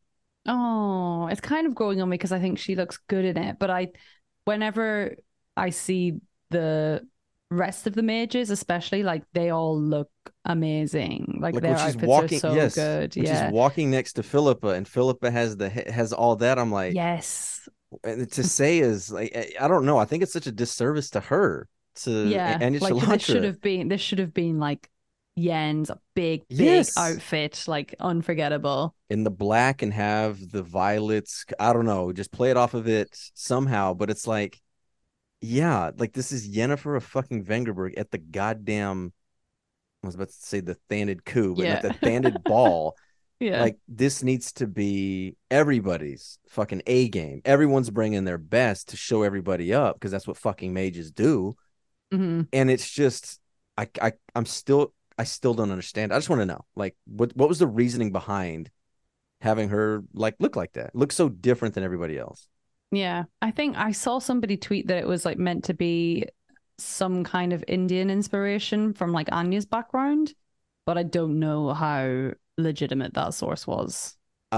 Oh, it's kind of growing on me because I think she looks good in it. But whenever I see the rest of the mages, especially, like they all look amazing. Like Like when their she's outfits are walking, so yes, good. when she's Yeah. walking next to Philippa and Philippa has has all that, I'm like, Yes. and to say is like I don't know. I think it's such a disservice to her to Yeah. Anya Like Shalatra. this should have been like Yen's big Yes, outfit, like unforgettable. in the black and have the violets. I don't know, just play it off of it somehow. But it's like, yeah, like this is Yennefer of fucking Vengerberg at the goddamn. I was about to say the Thanded coup, but not Yeah. the Thanded ball. Yeah. Like this needs to be everybody's fucking A game. Everyone's bringing their best to show everybody up because that's what fucking mages do. Hmm. And it's just I still don't understand. I just want to know like what was the reasoning behind having her like look like that? Look so different than everybody else. Yeah. I think I saw somebody tweet that it was like meant to be some kind of Indian inspiration from like Anya's background, but I don't know how legitimate that source was.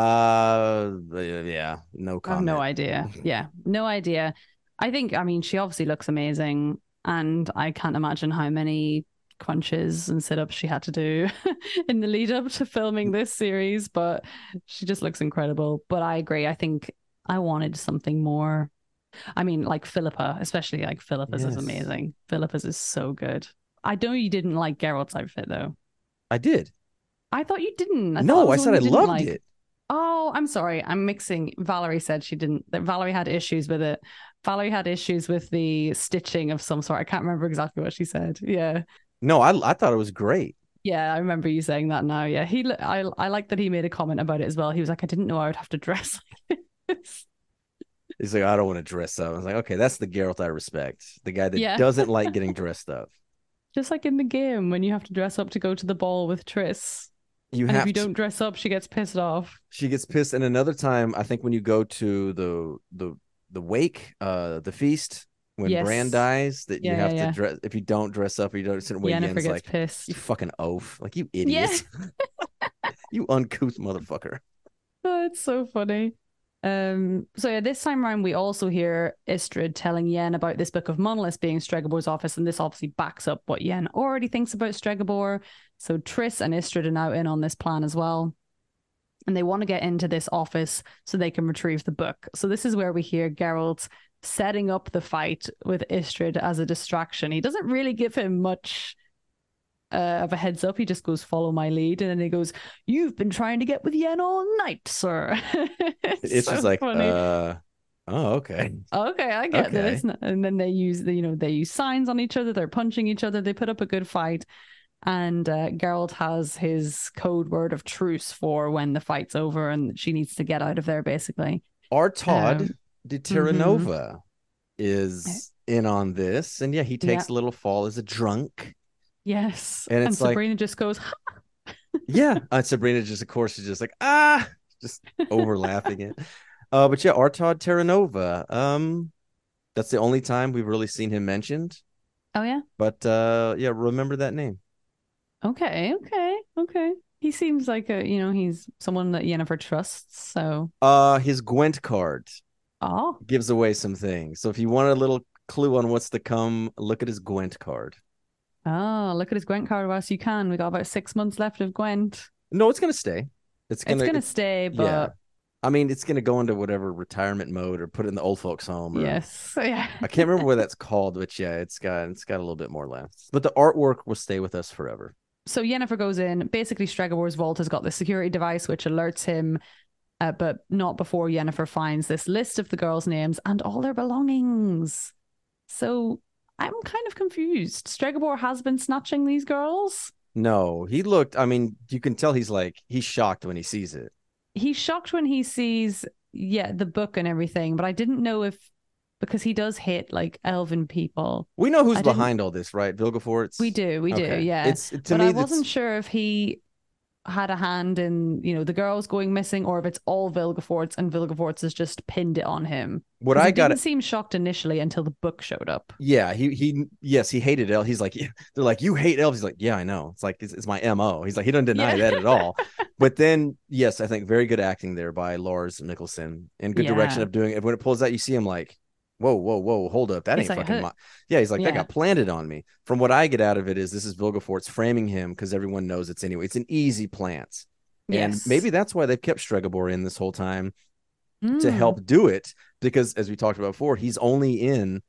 Yeah, no I have no comment. idea. Yeah, no idea. I mean, she obviously looks amazing, and I can't imagine how many crunches and sit-ups she had to do in the lead up to filming this series, but she just looks incredible. But I agree. I think I wanted something more. I mean, like Philippa, especially like Philippa's is Yes, amazing. Philippa's is so good. I know you didn't like Geralt's outfit though. I did. I thought you didn't. I thought I No, I was the said one I you didn't loved like. it. Oh, I'm sorry. I'm mixing. Valerie said she didn't, that Valerie had issues with it. Valerie had issues with the stitching of some sort. I can't remember exactly what she said. Yeah. No, I thought it was great. Yeah, I remember you saying that now. Yeah. I like that he made a comment about it as well. He was like, I didn't know I would have to dress like this. He's like, I don't want to dress up. I was like, okay, that's the Geralt I respect. The guy that Yeah. doesn't like getting dressed up. Just like in the game when you have to dress up to go to the ball with Triss. You And if have you to. don't dress up, she gets pissed off. She gets pissed. And another time, I think when you go to the wake, the feast when Bran Yes. dies, that you Yeah, yeah, have to yeah. dress. If you don't dress up or you don't sit away, Yennefer Yen's gets like, you pissed. fucking oaf, like you Yeah. idiot, you uncouth motherfucker. Oh, it's so funny. So yeah, this time around we also hear Istrid telling Yen about this book of monoliths being Stregobor's office, and this obviously backs up what Yen already thinks about Stregobor. So Triss and Istrid are now in on this plan as well. And they want to get into this office so they can retrieve the book. So this is where we hear Geralt setting up the fight with Istrid as a distraction. He doesn't really give him much of a heads up. He just goes, "Follow my lead," and then he goes, "You've been trying to get with Yen all night, sir." It's It's just so like, funny. oh, okay, Okay, I get okay. this. And then they use they use signs on each other. They're punching each other. They put up a good fight. And Geralt has his code word of truce for when the fight's over and she needs to get out of there, basically. Artaud Um, de mm-hmm. Terranova is in on this, and yeah, he Yeah. takes a little fall as a drunk, Yes. and And it's like, Sabrina just goes, yeah, Sabrina just, of course, is just like, just over laughing it. But yeah, Artaud Terranova. That's the only time we've really seen him mentioned. Oh yeah. But yeah, remember that name. Okay. Okay. Okay. He seems like he's someone that Yennefer trusts. So, His Gwent card oh, gives away some things. So if you want a little clue on what's to come, look at his Gwent card. look at his Gwent card whilst you can. We got about 6 months left of Gwent. No, it's gonna stay. It's It's gonna gonna stay, yeah. but I mean, it's gonna go into whatever retirement mode or put it in the old folks home or yes, yeah. I can't remember what that's called, but yeah, it's got a little bit more left. But the artwork will stay with us forever. So Yennefer goes in. Basically, Stregobor's vault has got the security device which alerts him, but not before Yennefer finds this list of the girls' names and all their belongings. So I'm kind of confused. Stregobor has been snatching these girls. No, he looked, I mean, you can tell he's shocked when he sees it. He's shocked when he sees, yeah, the book and everything, but I didn't know if because he does hate like elven people. We know who's I didn't. behind all this, right? Vilgefortz. We do, Okay. yeah. It's to But me I that's wasn't sure if he had a hand in, the girls going missing or if it's all Vilgefortz and Vilgefortz has just pinned it on him. what Because I he got. didn't seem shocked initially until the book showed up. Yeah, yes, he hated elves. He's like, yeah. They're like, you hate elves. He's like, yeah, I know. It's like it's my MO. He's like, he doesn't deny Yeah. that at all. But then, yes, I think very good acting there by Lars Mikkelsen and good direction Yeah. of doing it. When it pulls out, you see him like, whoa, whoa, whoa, hold up, that It's ain't like, fucking huh. my. Yeah, he's like that Yeah. got planted on me. From what I get out of it is this is Vilgefortz framing him because everyone knows it's anyway. It's an easy plant, and Yes. maybe that's why they've kept Stregobor in this whole time to Mm. help do it because as we talked about before, he's only in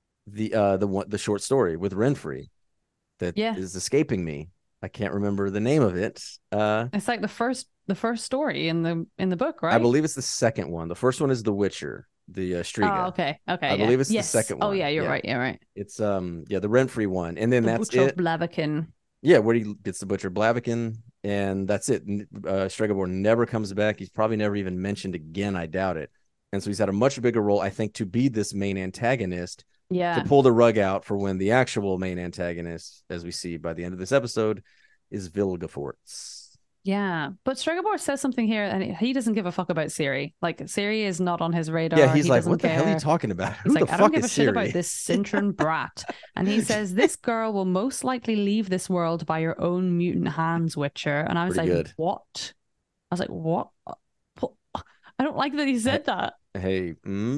the short story with Renfrey that Yeah. is escaping me. I can't remember the name of it. It's like the first story in the book, I right? believe it's the second one. The first one is The Witcher, the Oh, Striga. okay. I Okay, yeah. believe it's the Yes. second Oh one. yeah, you're Yeah. right. You're right. It's yeah, the Renfrey one. And then The that's Butcher of it. Blaviken. Yeah, where he gets the butcher Blaviken, and that's it. Stregobor never comes back. He's probably never even mentioned again, I doubt it. And so he's had a much bigger role, I think, to be this main antagonist to Yeah. pull the rug out for when the actual main antagonist, as we see by the end of this episode, is Vilgefortz. Yeah. But Stregobor says something here and he doesn't give a fuck about Ciri. Like Ciri is not on his Yeah, radar. he's He like, doesn't what the hell are you care. talking about? He's Who the like, I don't fuck give is a shit about Siri? this Cintran brat. And he says, this girl will most likely leave this world by your own mutant hands, Witcher. And I was Pretty like, good. what? I was like, what? I don't like that he said that. Hey,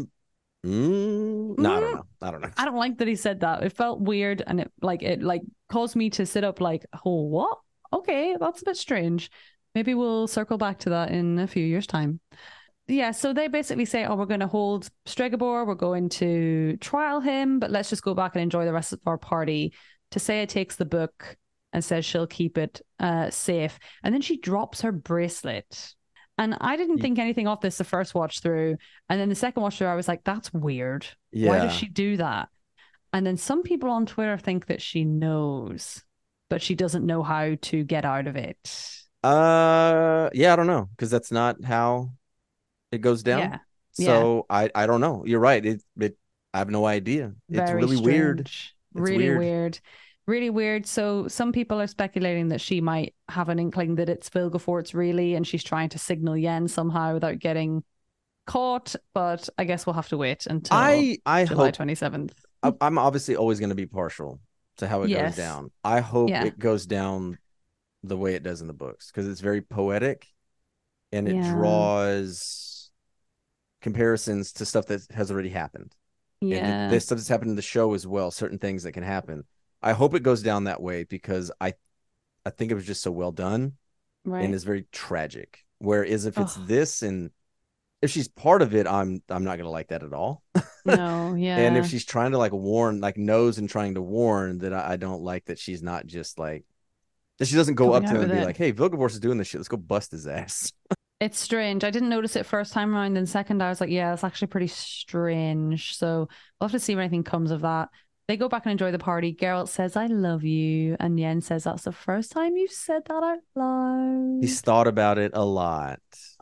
no, I don't Mm, know. I don't know. I don't like that he said that. It felt weird and it caused me to sit up like, oh, what? Okay, that's a bit strange. Maybe we'll circle back to that in a few years' time. Yeah, so they basically say, oh, we're going to hold Stregobor, we're going to trial him, but let's just go back and enjoy the rest of our party. Tissaia takes the book and says she'll keep it safe. And then she drops her bracelet. And I didn't think anything of this the first watch through. And then the second watch through, I was like, that's weird. Why does Yeah. she do that? And then some people on Twitter think that she knows, but she doesn't know how to get out of it. Yeah, I don't know because that's not how it goes down. Yeah. Yeah. So I don't know. You're right. It I have no idea. It's Very really weird. strange. It's Really weird. weird. Really weird. So some people are speculating that she might have an inkling that it's Vilgefortz really, and she's trying to signal Yen somehow without getting caught. But I guess we'll have to wait until I July hope 27th. I'm obviously always going to be partial to how it goes Yes. down. I hope Yeah. it goes down the way it does in the books because it's very poetic and it Yeah. draws comparisons to stuff that has already happened. And Yeah. this stuff that's happened in the show as well, certain things that can happen. I hope it goes down that way because I think it was just so well done and Right. is very tragic. Whereas if it's Ugh. this and if she's part of it, I'm not gonna like that at all. No. And if Yeah. she's trying to like warn, like knows and trying to warn, that I don't like that she's not just like that she doesn't go Going up to out him and with be it. like, "Hey, Vilgefortz is doing this shit. Let's go bust his ass." It's strange. I didn't notice it first time around. Then second, I was like, yeah, it's actually pretty strange. So we'll have to see if anything comes of that. They go back and enjoy the party. Geralt says, I love you. And Yen says, that's the first time you've said that out loud. He's thought about it a lot.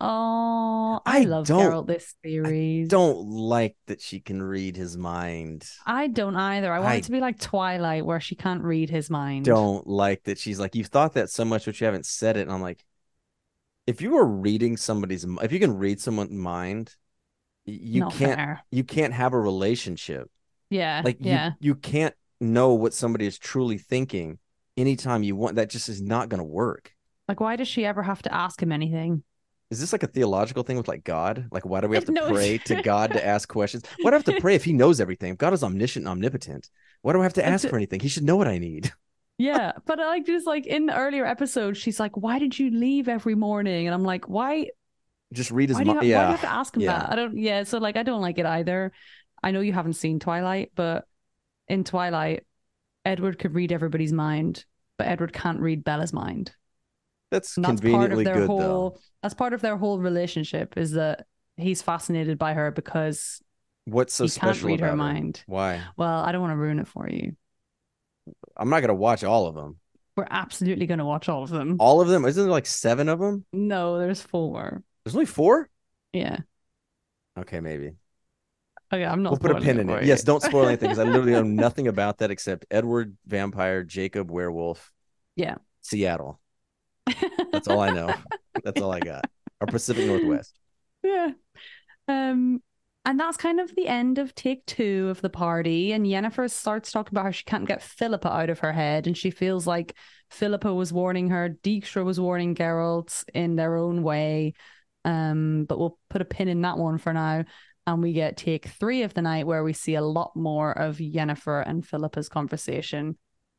Oh, I I love don't Geralt this I series. don't like that she can read his mind. I don't either. I want I it to be like Twilight where she can't read his mind. don't like that she's like, you've thought that so much, but you haven't said it. And I'm like, if you were reading if you can read someone's mind, You Not can't fair. you can't have a relationship. Yeah, Like you yeah. you can't know what somebody is truly thinking anytime you want. That just is not going to work. Like, why does she ever have to ask him anything? Is this like a theological thing with like God? Like, why do we have to No, it's, pray to God to ask questions? Why do I have to pray if he knows everything? If God is omniscient and omnipotent, why do I have to ask for anything? He should know what I need. yeah. But like, just like in the earlier episodes, she's like, "Why did you leave every morning?" And I'm like, "Why? Just read his Why do mind. why do you Yeah. have to ask him Yeah. that?" I don't. Yeah. So like, I don't like it either. I know you haven't seen Twilight, but in Twilight, Edward could read everybody's mind, but Edward can't read Bella's mind. That's And that's part of conveniently their good, though. whole that's part of their whole relationship is that he's fascinated by her because What's so he can't special read her about her? mind. Why? Well, I don't want to ruin it for you. I'm not going to watch all of them. We're absolutely going to watch all of them. All of them? Isn't there like 7 of them? No, there's four. There's only 4? Yeah. Okay, maybe. Okay, I'm not We'll put a spoiling pin it in for it. you. Yes, don't spoil anything because I literally know nothing about that except Edward, vampire, Jacob, werewolf, Yeah. Seattle. That's all I know. That's all I got. Or Pacific Northwest. Yeah. Um, and that's kind of the end of take 2 of the party. And Yennefer starts talking about how she can't get Philippa out of her head, and she feels like Philippa was warning her, Dijkstra was warning Geralt in their own way. But we'll put a pin in that one for now. And we get take 3 of the night where we see a lot more of Yennefer and Philippa's conversation.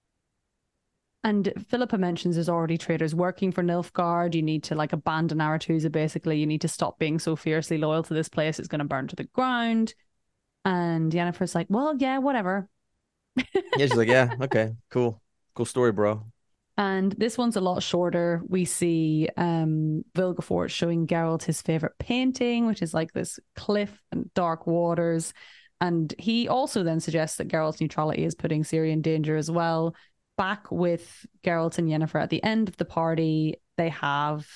And Philippa mentions there's already traders working for Nilfgaard. You need to like abandon Aretusa, basically. You need to stop being so fiercely loyal to this place. It's going to burn to the ground. And Yennefer's like, well, yeah, whatever. Yeah, she's like, yeah, okay, cool. Cool story, bro. And this one's a lot shorter. We see Vilgefort showing Geralt his favorite painting, which is like this cliff and dark waters. And he also then suggests that Geralt's neutrality is putting Ciri in danger as well. Back with Geralt and Yennefer at the end of the party, they have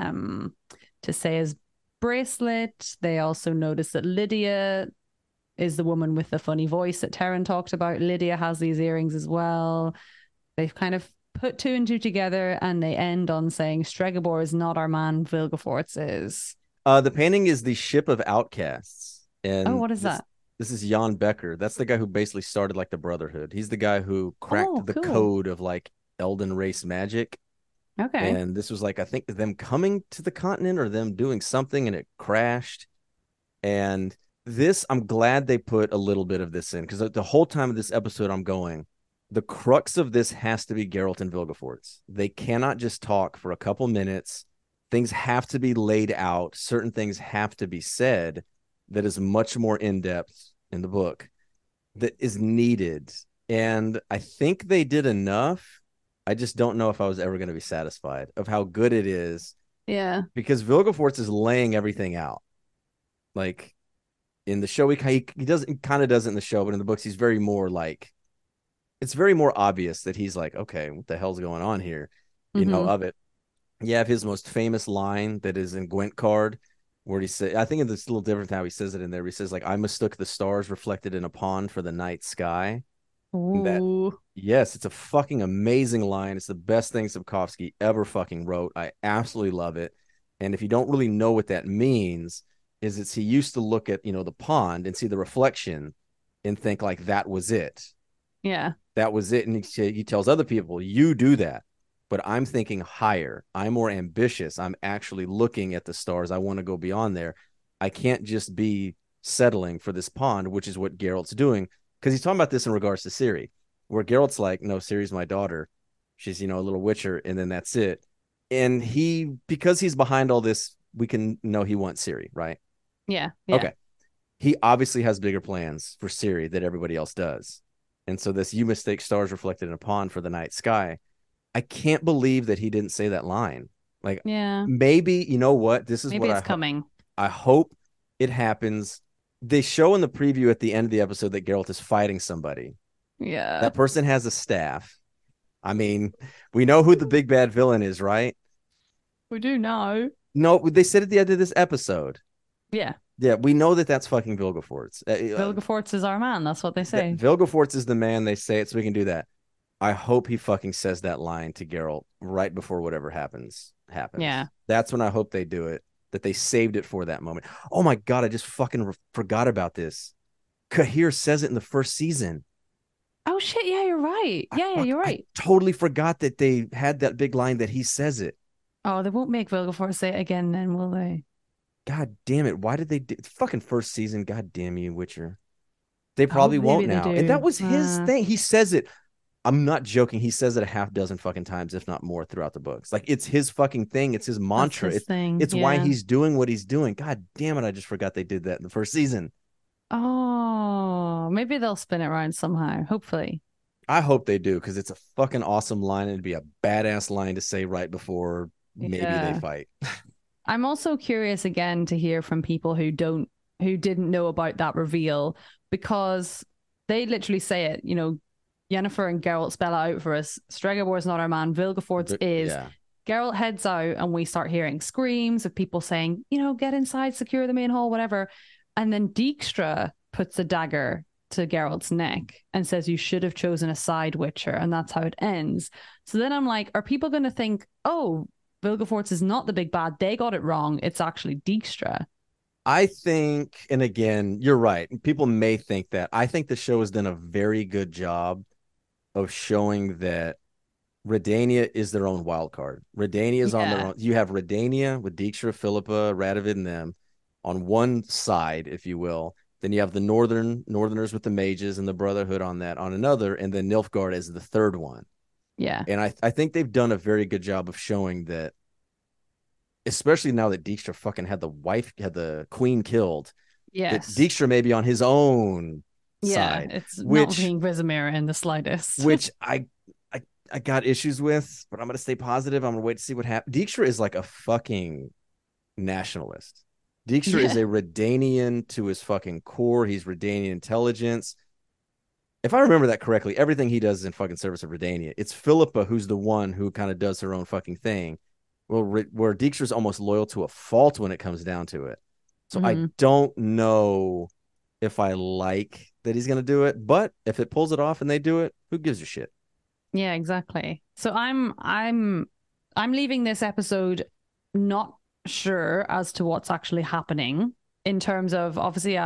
Tissa's bracelet. They also notice that Lydia is the woman with the funny voice that Taryn talked about. Lydia has these earrings as well. They've kind of put 2 and 2 together, and they end on saying Stregobor is not our man, Vilgefortz is. The painting is the Ship of Outcasts. Oh, And what is that? this is Jan Becker. That's the guy who basically started like the Brotherhood. He's the guy who Oh, cracked the cool. code of like Elden race magic. Okay. And this was like, I think them coming to the continent or them doing something and it crashed. And this, I'm glad they put a little bit of this in because the whole time of this episode, I'm going, the crux of this has to be Geralt and Vilgefortz. They cannot just talk for a couple minutes. Things have to be laid out. Certain things have to be said that is much more in depth in the book that is needed. And I think they did enough. I just don't know if I was ever going to be satisfied of how good it is Yeah. because Vilgefortz is laying everything out. Like in the show, he does kind of does it in the show, but in the books, he's very more like it's very more obvious that he's like, okay, what the hell's going on here? Mm-hmm. Of it. You have his most famous line that is in Gwent card, where he said, I think it's a little different how he says it in there. He says, like, I mistook the stars reflected in a pond for the night sky. And that, Ooh. yes, it's a fucking amazing line. It's the best thing Sapkowski ever fucking wrote. I absolutely love it. And if you don't really know what that means, is it's he used to look at, the pond and see the reflection and think like that was it. Yeah. That was it. And he tells other people, you do that. But I'm thinking higher. I'm more ambitious. I'm actually looking at the stars. I want to go beyond there. I can't just be settling for this pond, which is what Geralt's doing. Because he's talking about this in regards to Ciri, where Geralt's like, no, Ciri's my daughter. She's, a little witcher, and then that's it. And because he's behind all this, we can know he wants Ciri, right? Yeah. Yeah. Okay. He obviously has bigger plans for Ciri that everybody else does. And so this, you mistake stars reflected in a pond for the night sky. I can't believe that he didn't say that line. Like, Yeah. maybe, you know what? This is Maybe what it's coming. I hope it happens. They show in the preview at the end of the episode that Geralt is fighting somebody. Yeah. That person has a staff. I mean, we know who the big bad villain is, right? We do know. No, they said at the end of this episode. Yeah. Yeah, we know that that's fucking Vilgefortz. Vilgefortz is our man. That's what they say. Vilgefortz is the man. They say it, so we can do that. I hope he fucking says that line to Geralt right before whatever happens. Yeah. That's when I hope they do it. that they saved it for that moment. Oh my God, I just fucking forgot about this. Cahir says it in the first season. Oh shit! Yeah, you're right. Yeah, you're I right. totally forgot that they had that big line that he says it. Oh, they won't make Vilgefortz say it again, then, will they? God damn it. Why did they do fucking first season? God damn you, Witcher. They I hope probably won't maybe they now. And that do. was his thing. He says it. I'm not joking. He says it a half dozen fucking times, if not more, throughout the books. Like it's his fucking thing. It's his That's mantra. his thing. It's why Yeah. he's doing what he's doing. God damn it. I just forgot they did that in the first season. Oh, maybe they'll spin it around somehow. Hopefully. I hope they do because it's a fucking awesome line. It'd be a badass line to say right before maybe they Yeah. fight. I'm also curious again to hear from people who didn't know about that reveal because they literally say it, Yennefer and Geralt spell it out for us. Stregobor is not our man. Vilgefortz is. Yeah. Geralt heads out and we start hearing screams of people saying, get inside, secure the main hall, whatever. And then Dijkstra puts a dagger to Geralt's neck and says, you should have chosen a side Witcher. And that's how it ends. So then I'm like, are people going to think, oh, Vilgefortz is not the big bad. They got it wrong. It's actually Dijkstra. I think, and again, you're right. People may think that. I think the show has done a very good job of showing that Redania is their own wild card. Redania is on their Yeah. own. You have Redania with Dijkstra, Philippa, Radovid, and them on one side, if you will. Then you have the Northerners with the mages and the Brotherhood on that on another, and then Nilfgaard as the third one. Yeah. And I think they've done a very good job of showing that, especially now that Dijkstra fucking had the queen killed, that Yes. Dijkstra may be on his own Yeah. side, It's not which being Vizimir in the slightest. which I got issues with, but I'm gonna stay positive. I'm gonna wait to see what happens. Dijkstra is like a fucking nationalist. Dijkstra is Yeah. a Redanian to his fucking core. He's Redanian intelligence. If I remember that correctly, everything he does is in fucking service of Redania. It's Philippa who's the one who kind of does her own fucking thing. Well, where Dijkstra's almost loyal to a fault when it comes down to it. So I Mm-hmm. don't know if I like that he's gonna do it, but if it pulls it off and they do it, who gives a shit? Yeah, exactly. So I'm leaving this episode not sure as to what's actually happening in terms of obviously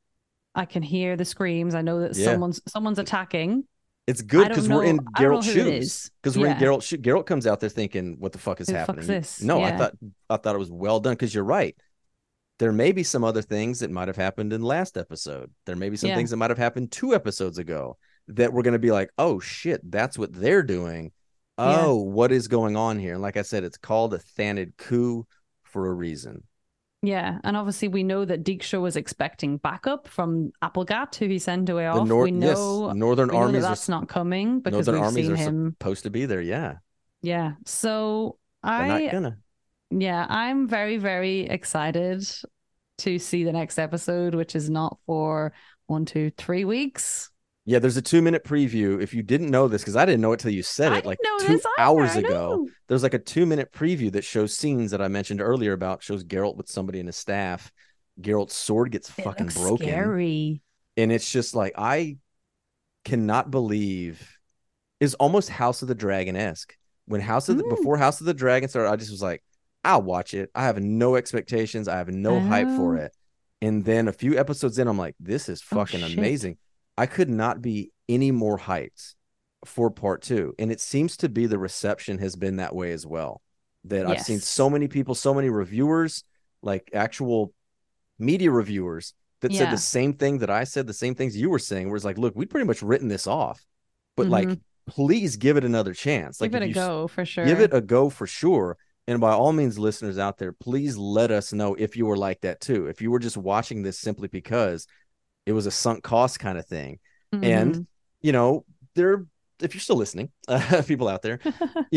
I can hear the screams. I know that Yeah. someone's attacking. It's I good don't because we're in know. I don't know Geralt's who it shoes. is. Because we're in Yeah. Geralt's shoes. Geralt comes out there thinking, "What the fuck is Who the fuck's happening?" this? No, Yeah. I thought it was well done. Because you're right. There may be some other things that might have happened in last episode. There may be some Yeah. things that might have happened 2 episodes ago that we're going to be like, "Oh shit, that's what they're doing." Yeah. Oh, what is going on here? And like I said, it's called a Thanid coup for a reason. Yeah. And obviously we know that Dijkstra was expecting backup from Applegat, who he sent away The off. North, yes, We know that that's not coming because Northern we've armies seen are him. supposed to be there. Yeah, Yeah. So they're not I gonna. Yeah, I'm very, very excited to see the next episode, which is not for 1, 2, 3 weeks. Yeah, there's a 2 minute preview. If you didn't know this, because I didn't know it till you said I it didn't like know two this either. hours I ago. know. There's like a 2 minute preview that shows scenes that I mentioned earlier about shows Geralt with somebody in his staff. Geralt's sword gets It fucking looks broken. scary. And it's just like I cannot believe is almost House of the Dragon esque. When Mm, before House of the Dragon started, I just was like, I'll watch it. I have no expectations. I have no I hype for know. it. And then a few episodes in, I'm like, this is Oh fucking shit. amazing. I could not be any more hyped for part two. And it seems to be the reception has been that way as well. That I've seen so Yes. many people, so many reviewers, like actual media reviewers that said the Yeah. same thing that I said, the same things you were saying, where it's like, look, we'd pretty much written this off, but Mm-hmm. like, please give it another chance. Give Like, it if a you go for give sure. it a go for sure. And by all means, listeners out there, please let us know if you were like that too. If you were just watching this simply because it was a sunk cost kind of thing. And, Mm-hmm. you know, there, if you're still listening, people out there,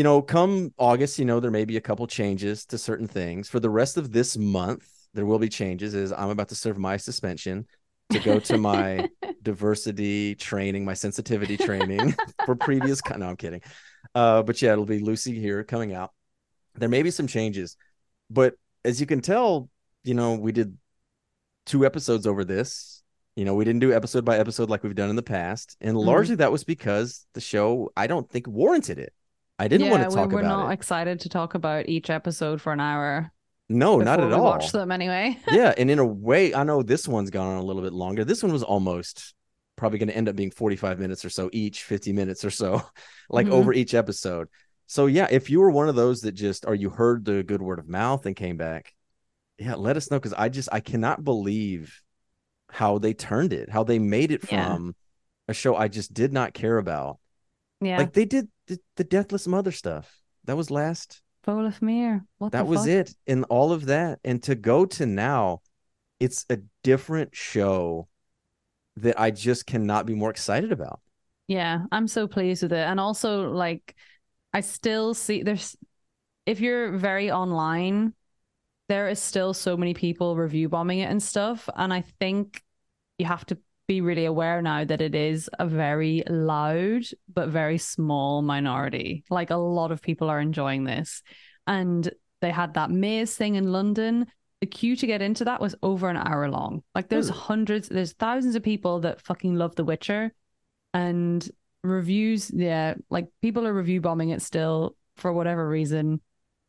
come August, there may be a couple changes to certain things. For the rest of this month, there will be changes as I'm about to serve my suspension to go to my diversity training, my sensitivity training for previous. No, I'm kidding. But yeah, it'll be Lucy here coming out. There may be some changes, but as you can tell, we did 2 episodes over this. We didn't do episode by episode like we've done in the past. And Mm. largely that was because the show, I don't think, warranted it. I didn't want Yeah, to we talk were about not it. excited to talk about each episode for an hour. No, not before at we watched all. them anyway. Yeah, and in a way, I know this one's gone on a little bit longer. This one was almost probably going to end up being 45 minutes or so each, 50 minutes or so, like over Hmm. each episode. So yeah, if you were one of those that just or you heard the good word of mouth and came back, yeah, let us know because I cannot believe how they turned it, how they made it Yeah. from a show I just did not care about. Yeah. Like they did the Deathless Mother stuff. That was last. Boleth Mir. What the That was fuck? it. And all of that. And to go to now, it's a different show that I just cannot be more excited about. Yeah, I'm so pleased with it. And also, like, I still see there's, if you're very online, there is still so many people review bombing it and stuff. And I think you have to be really aware now that it is a very loud but very small minority. Like, a lot of people are enjoying this. And they had that maze thing in London. The queue to get into that was over an hour long. Like, there's Really? hundreds, there's thousands of people that fucking love The Witcher. And reviews, yeah, like people are review bombing it still for whatever reason.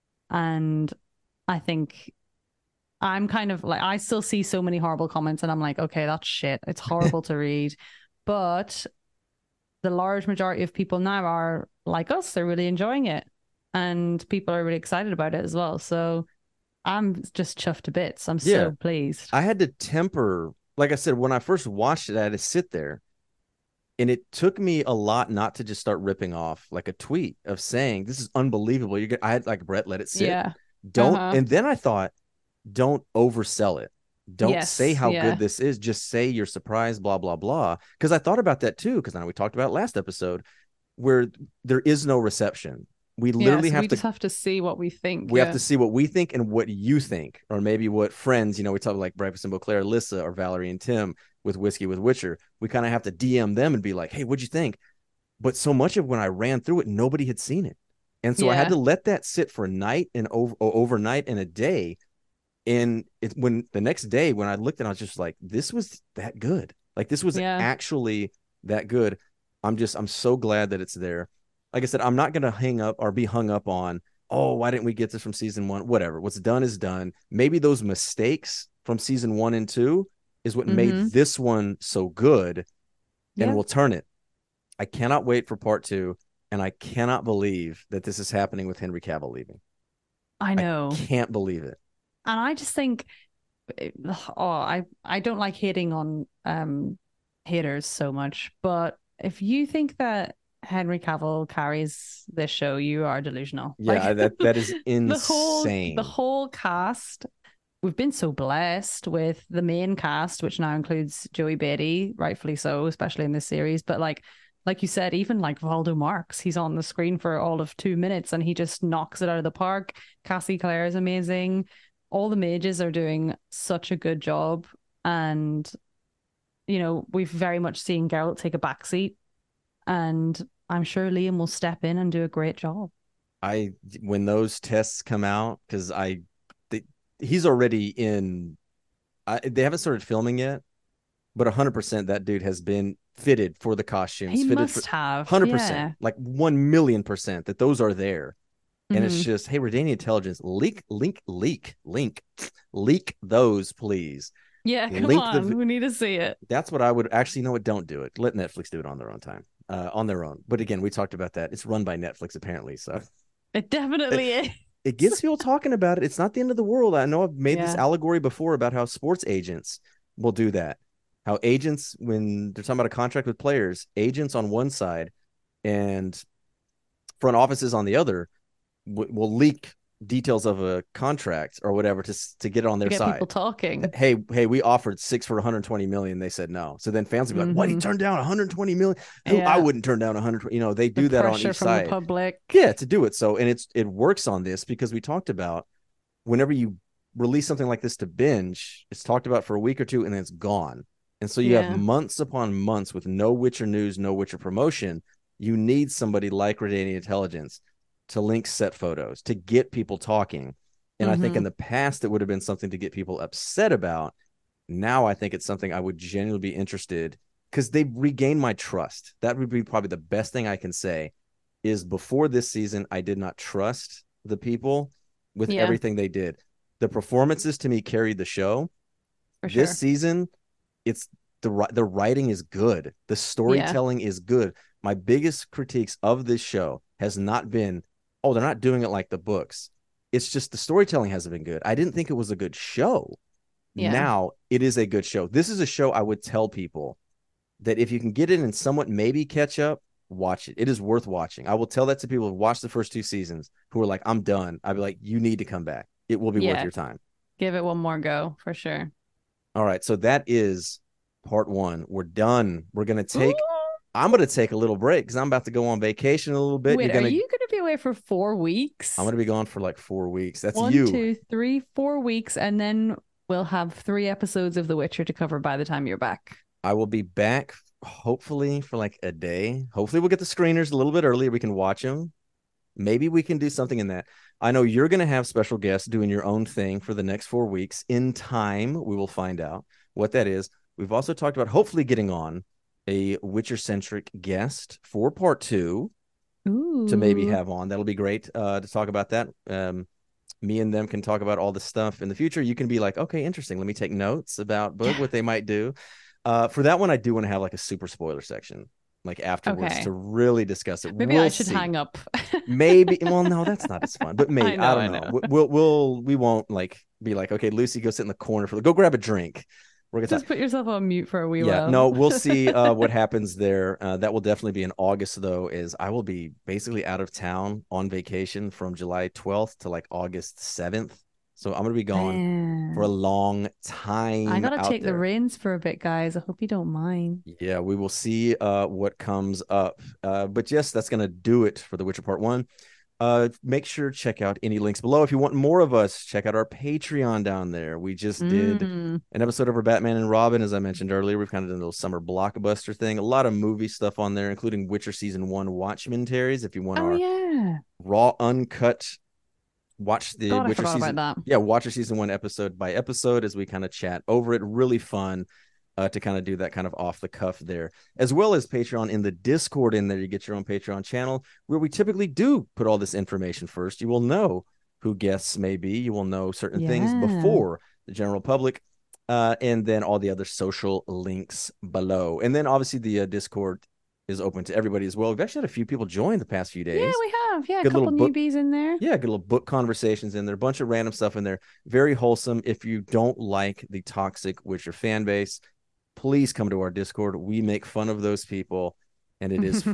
And I think I'm kind of like, I still see so many horrible comments, and I'm like, okay, that's shit. It's horrible to read. But the large majority of people now are like us, they're really enjoying it. And people are really excited about it as well. So I'm just chuffed to bits. I'm Yeah. so pleased. I had to temper, like I said, when I first watched it, I had to sit there. And it took me a lot not to just start ripping off like a tweet of saying, this is unbelievable. I had like Brett, let it sit. Yeah. Don't, Uh-huh. and then I thought, don't oversell it. Don't say Yes. how good Yeah. this is. Just say you're surprised, blah, blah, blah. Because I thought about that too. Because I know we talked about it last episode where there is no reception. We Yeah. literally So have we to just have to see what we think. we have Yeah. to see what we think and what you think, or maybe what friends, we talk like Breakfast and Beauclair, Alyssa, or Valerie and Tim with Whiskey with Witcher. We kind of have to DM them and be like, hey, what'd you think? But so much of when I ran through it, nobody had seen it. And so I had Yeah. to let that sit for a night and overnight and a day. And when the next day, when I looked at it, I was just like, this was that good. Like this was Yeah. actually that good. I'm so glad that it's there. Like I said, I'm not going to hang up or be hung up on, oh, why didn't we get this from season one? Whatever. What's done is done. Maybe those mistakes from season 1 and 2 is what made Mm-hmm. this one so good and Yeah. will turn it. I cannot wait for part 2. And I cannot believe that this is happening with Henry Cavill leaving. I I know. can't believe it. And I just think, I don't like hating on haters so much, but if you think that Henry Cavill carries this show, you are delusional. Yeah, Like that is the insane. whole cast, we've been so blessed with the main cast, which now includes Joey Beatty, rightfully so, especially in this series. But like you said, even like Valdo Marx, he's on the screen for all of 2 minutes and he just knocks it out of the park. Cassie Clare is amazing. All the mages are doing such a good job. And, we've very much seen Geralt take a backseat. And I'm sure Liam will step in and do a great job. I when those tests come out, because they, he's already in. They haven't started filming yet, but 100% that dude has been fitted for the costumes, He fitted for must have. 100%, Yeah. like 1,000,000% that those are there. And it's Hmm. just, hey, Redania Intelligence, leak those, please. Yeah, come Link on. the. We need to see it. That's what I would actually know. What don't do it. Let Netflix do it on their own time, on their own. But again, we talked about that. It's run by Netflix apparently, so It it, definitely is. it gets people talking about it. It's not the end of the world. I know I've made this Yeah. allegory before about how sports agents will do that. How agents, when they're talking about a contract with players, agents on one side and front offices on the other will leak details of a contract or whatever to get it on To their get people side. talking. Hey, we offered 6 for 120 million. They said no. So then fans would be like, "What? He Hmm. turned down 120 million? Who? I Yeah. wouldn't turn down 120." They The do that on pressure each from the side. public. Yeah, to do it. So and it works on this because we talked about whenever you release something like this to binge, it's talked about for a week or two and then it's gone. And so you have Yeah. months upon months with no Witcher news, no Witcher promotion. You need somebody like Redania Intelligence to link set photos, to get people talking. And I think Hmm. in the past, it would have been something to get people upset about. Now I think it's something I would genuinely be interested because they've regained my trust. That would be probably the best thing I can say is before this season, I did not trust the people with Yeah. everything they did. The performances to me carried the show. For This sure. season, it's the writing is good. The Yeah. storytelling is good. My biggest critiques of this show has not been, oh, they're not doing it like the books. It's just the storytelling hasn't been good. I didn't think it was a good show. Yeah. Now it is a good show. This is a show I would tell people that if you can get in and somewhat maybe catch up, watch it. It is worth watching. I will tell that to people who've watched the first two seasons who are like, I'm done. I'd be like, you need to come back. It will be worth Yeah. your time. Give it one more go for sure. All right. So that is part one. We're done. Ooh. I'm going to take a little break because I'm about to go on vacation a little bit. Wait, are you going to be away for 4 weeks? I'm going to be gone for like 4 weeks. That's One, you. 2, 3, 4 weeks, and then we'll have 3 episodes of The Witcher to cover by the time you're back. I will be back hopefully for like a day. Hopefully we'll get the screeners a little bit earlier. We can watch them. Maybe we can do something in that. I know you're going to have special guests doing your own thing for the next 4 weeks. In time, we will find out what that is. We've also talked about hopefully getting on a Witcher centric guest for part two to maybe Ooh. have on. That'll be great to talk about that. Me and them can talk about all the stuff in the future. You can be like, okay, interesting. Let me take notes about Boog, what they might do. For that one, I do want to have like a super spoiler section, like afterwards, Okay. to really discuss it. Maybe We'll I should see. hang up. Maybe. Well, no, that's not as fun. But maybe. I don't I know. know. We won't like be like, okay, Lucy, go sit in the corner go grab a drink. We're gonna talk. Just put yourself on mute for a wee Yeah, while. no, we'll see what happens there. That will definitely be in August, though, is I will be basically out of town on vacation from July 12th to like August 7th. So I'm gonna be gone for a Man. long I time gotta out take the there. reins for a bit, guys. I hope you don't mind. Yeah, we will see what comes up. But yes, that's gonna do it for The Witcher Part 1. Make sure to check out any links below. If you want more of us, check out our Patreon down there. We just did Mm. an episode over Batman and Robin, as I mentioned earlier. We've kind of done a little summer blockbuster thing. A lot of movie stuff on there, including Witcher Season 1 Watchmen Terries. If you want Oh our yeah. raw, uncut, watch the God, I Witcher forgot about season. that. Yeah, Watcher Season 1 episode by episode as we kind of chat over it. Really fun. To kind of do that kind of off the cuff there, as well as Patreon in the Discord. In there, you get your own Patreon channel where we typically do put all this information first. You will know who guests may be. You will know certain things Yeah. before the general public, and then all the other social links below. And then obviously the Discord is open to everybody as well. We've actually had a few people join the past few Yeah, days. we have. Yeah, a Good little couple book newbies in there. Yeah, good little book conversations in there, a bunch of random stuff in there. Very wholesome. If you don't like the toxic Witcher fan base, please come to our Discord. We make fun of those people, and it is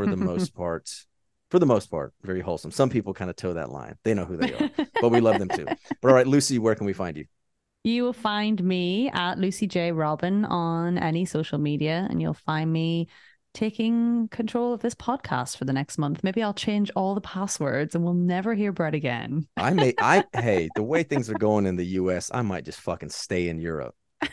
for the most part, very wholesome. Some people kind of toe that line. They know who they are, but we love them too. But all right, Lucy, where can we find you? You will find me at Lucy J. Robin on any social media, and you'll find me taking control of this podcast for the next month. Maybe I'll change all the passwords and we'll never hear Brett again. Hey, the way things are going in the US, I might just fucking stay in Europe.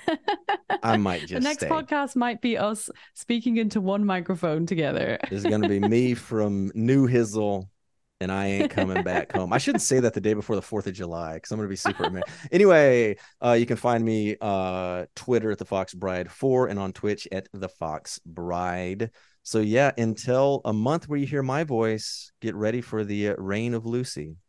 I might The just next stay. podcast might be us speaking into one microphone together. This is going to be me from New Hizzle, and I ain't coming back home. I shouldn't say that the day before the 4th of July because I'm going to be super mad. Anyway, you can find me Twitter at the Fox Bride 4 and on Twitch at the Fox Bride. So yeah, until a month where you hear my voice, get reign of Lucy.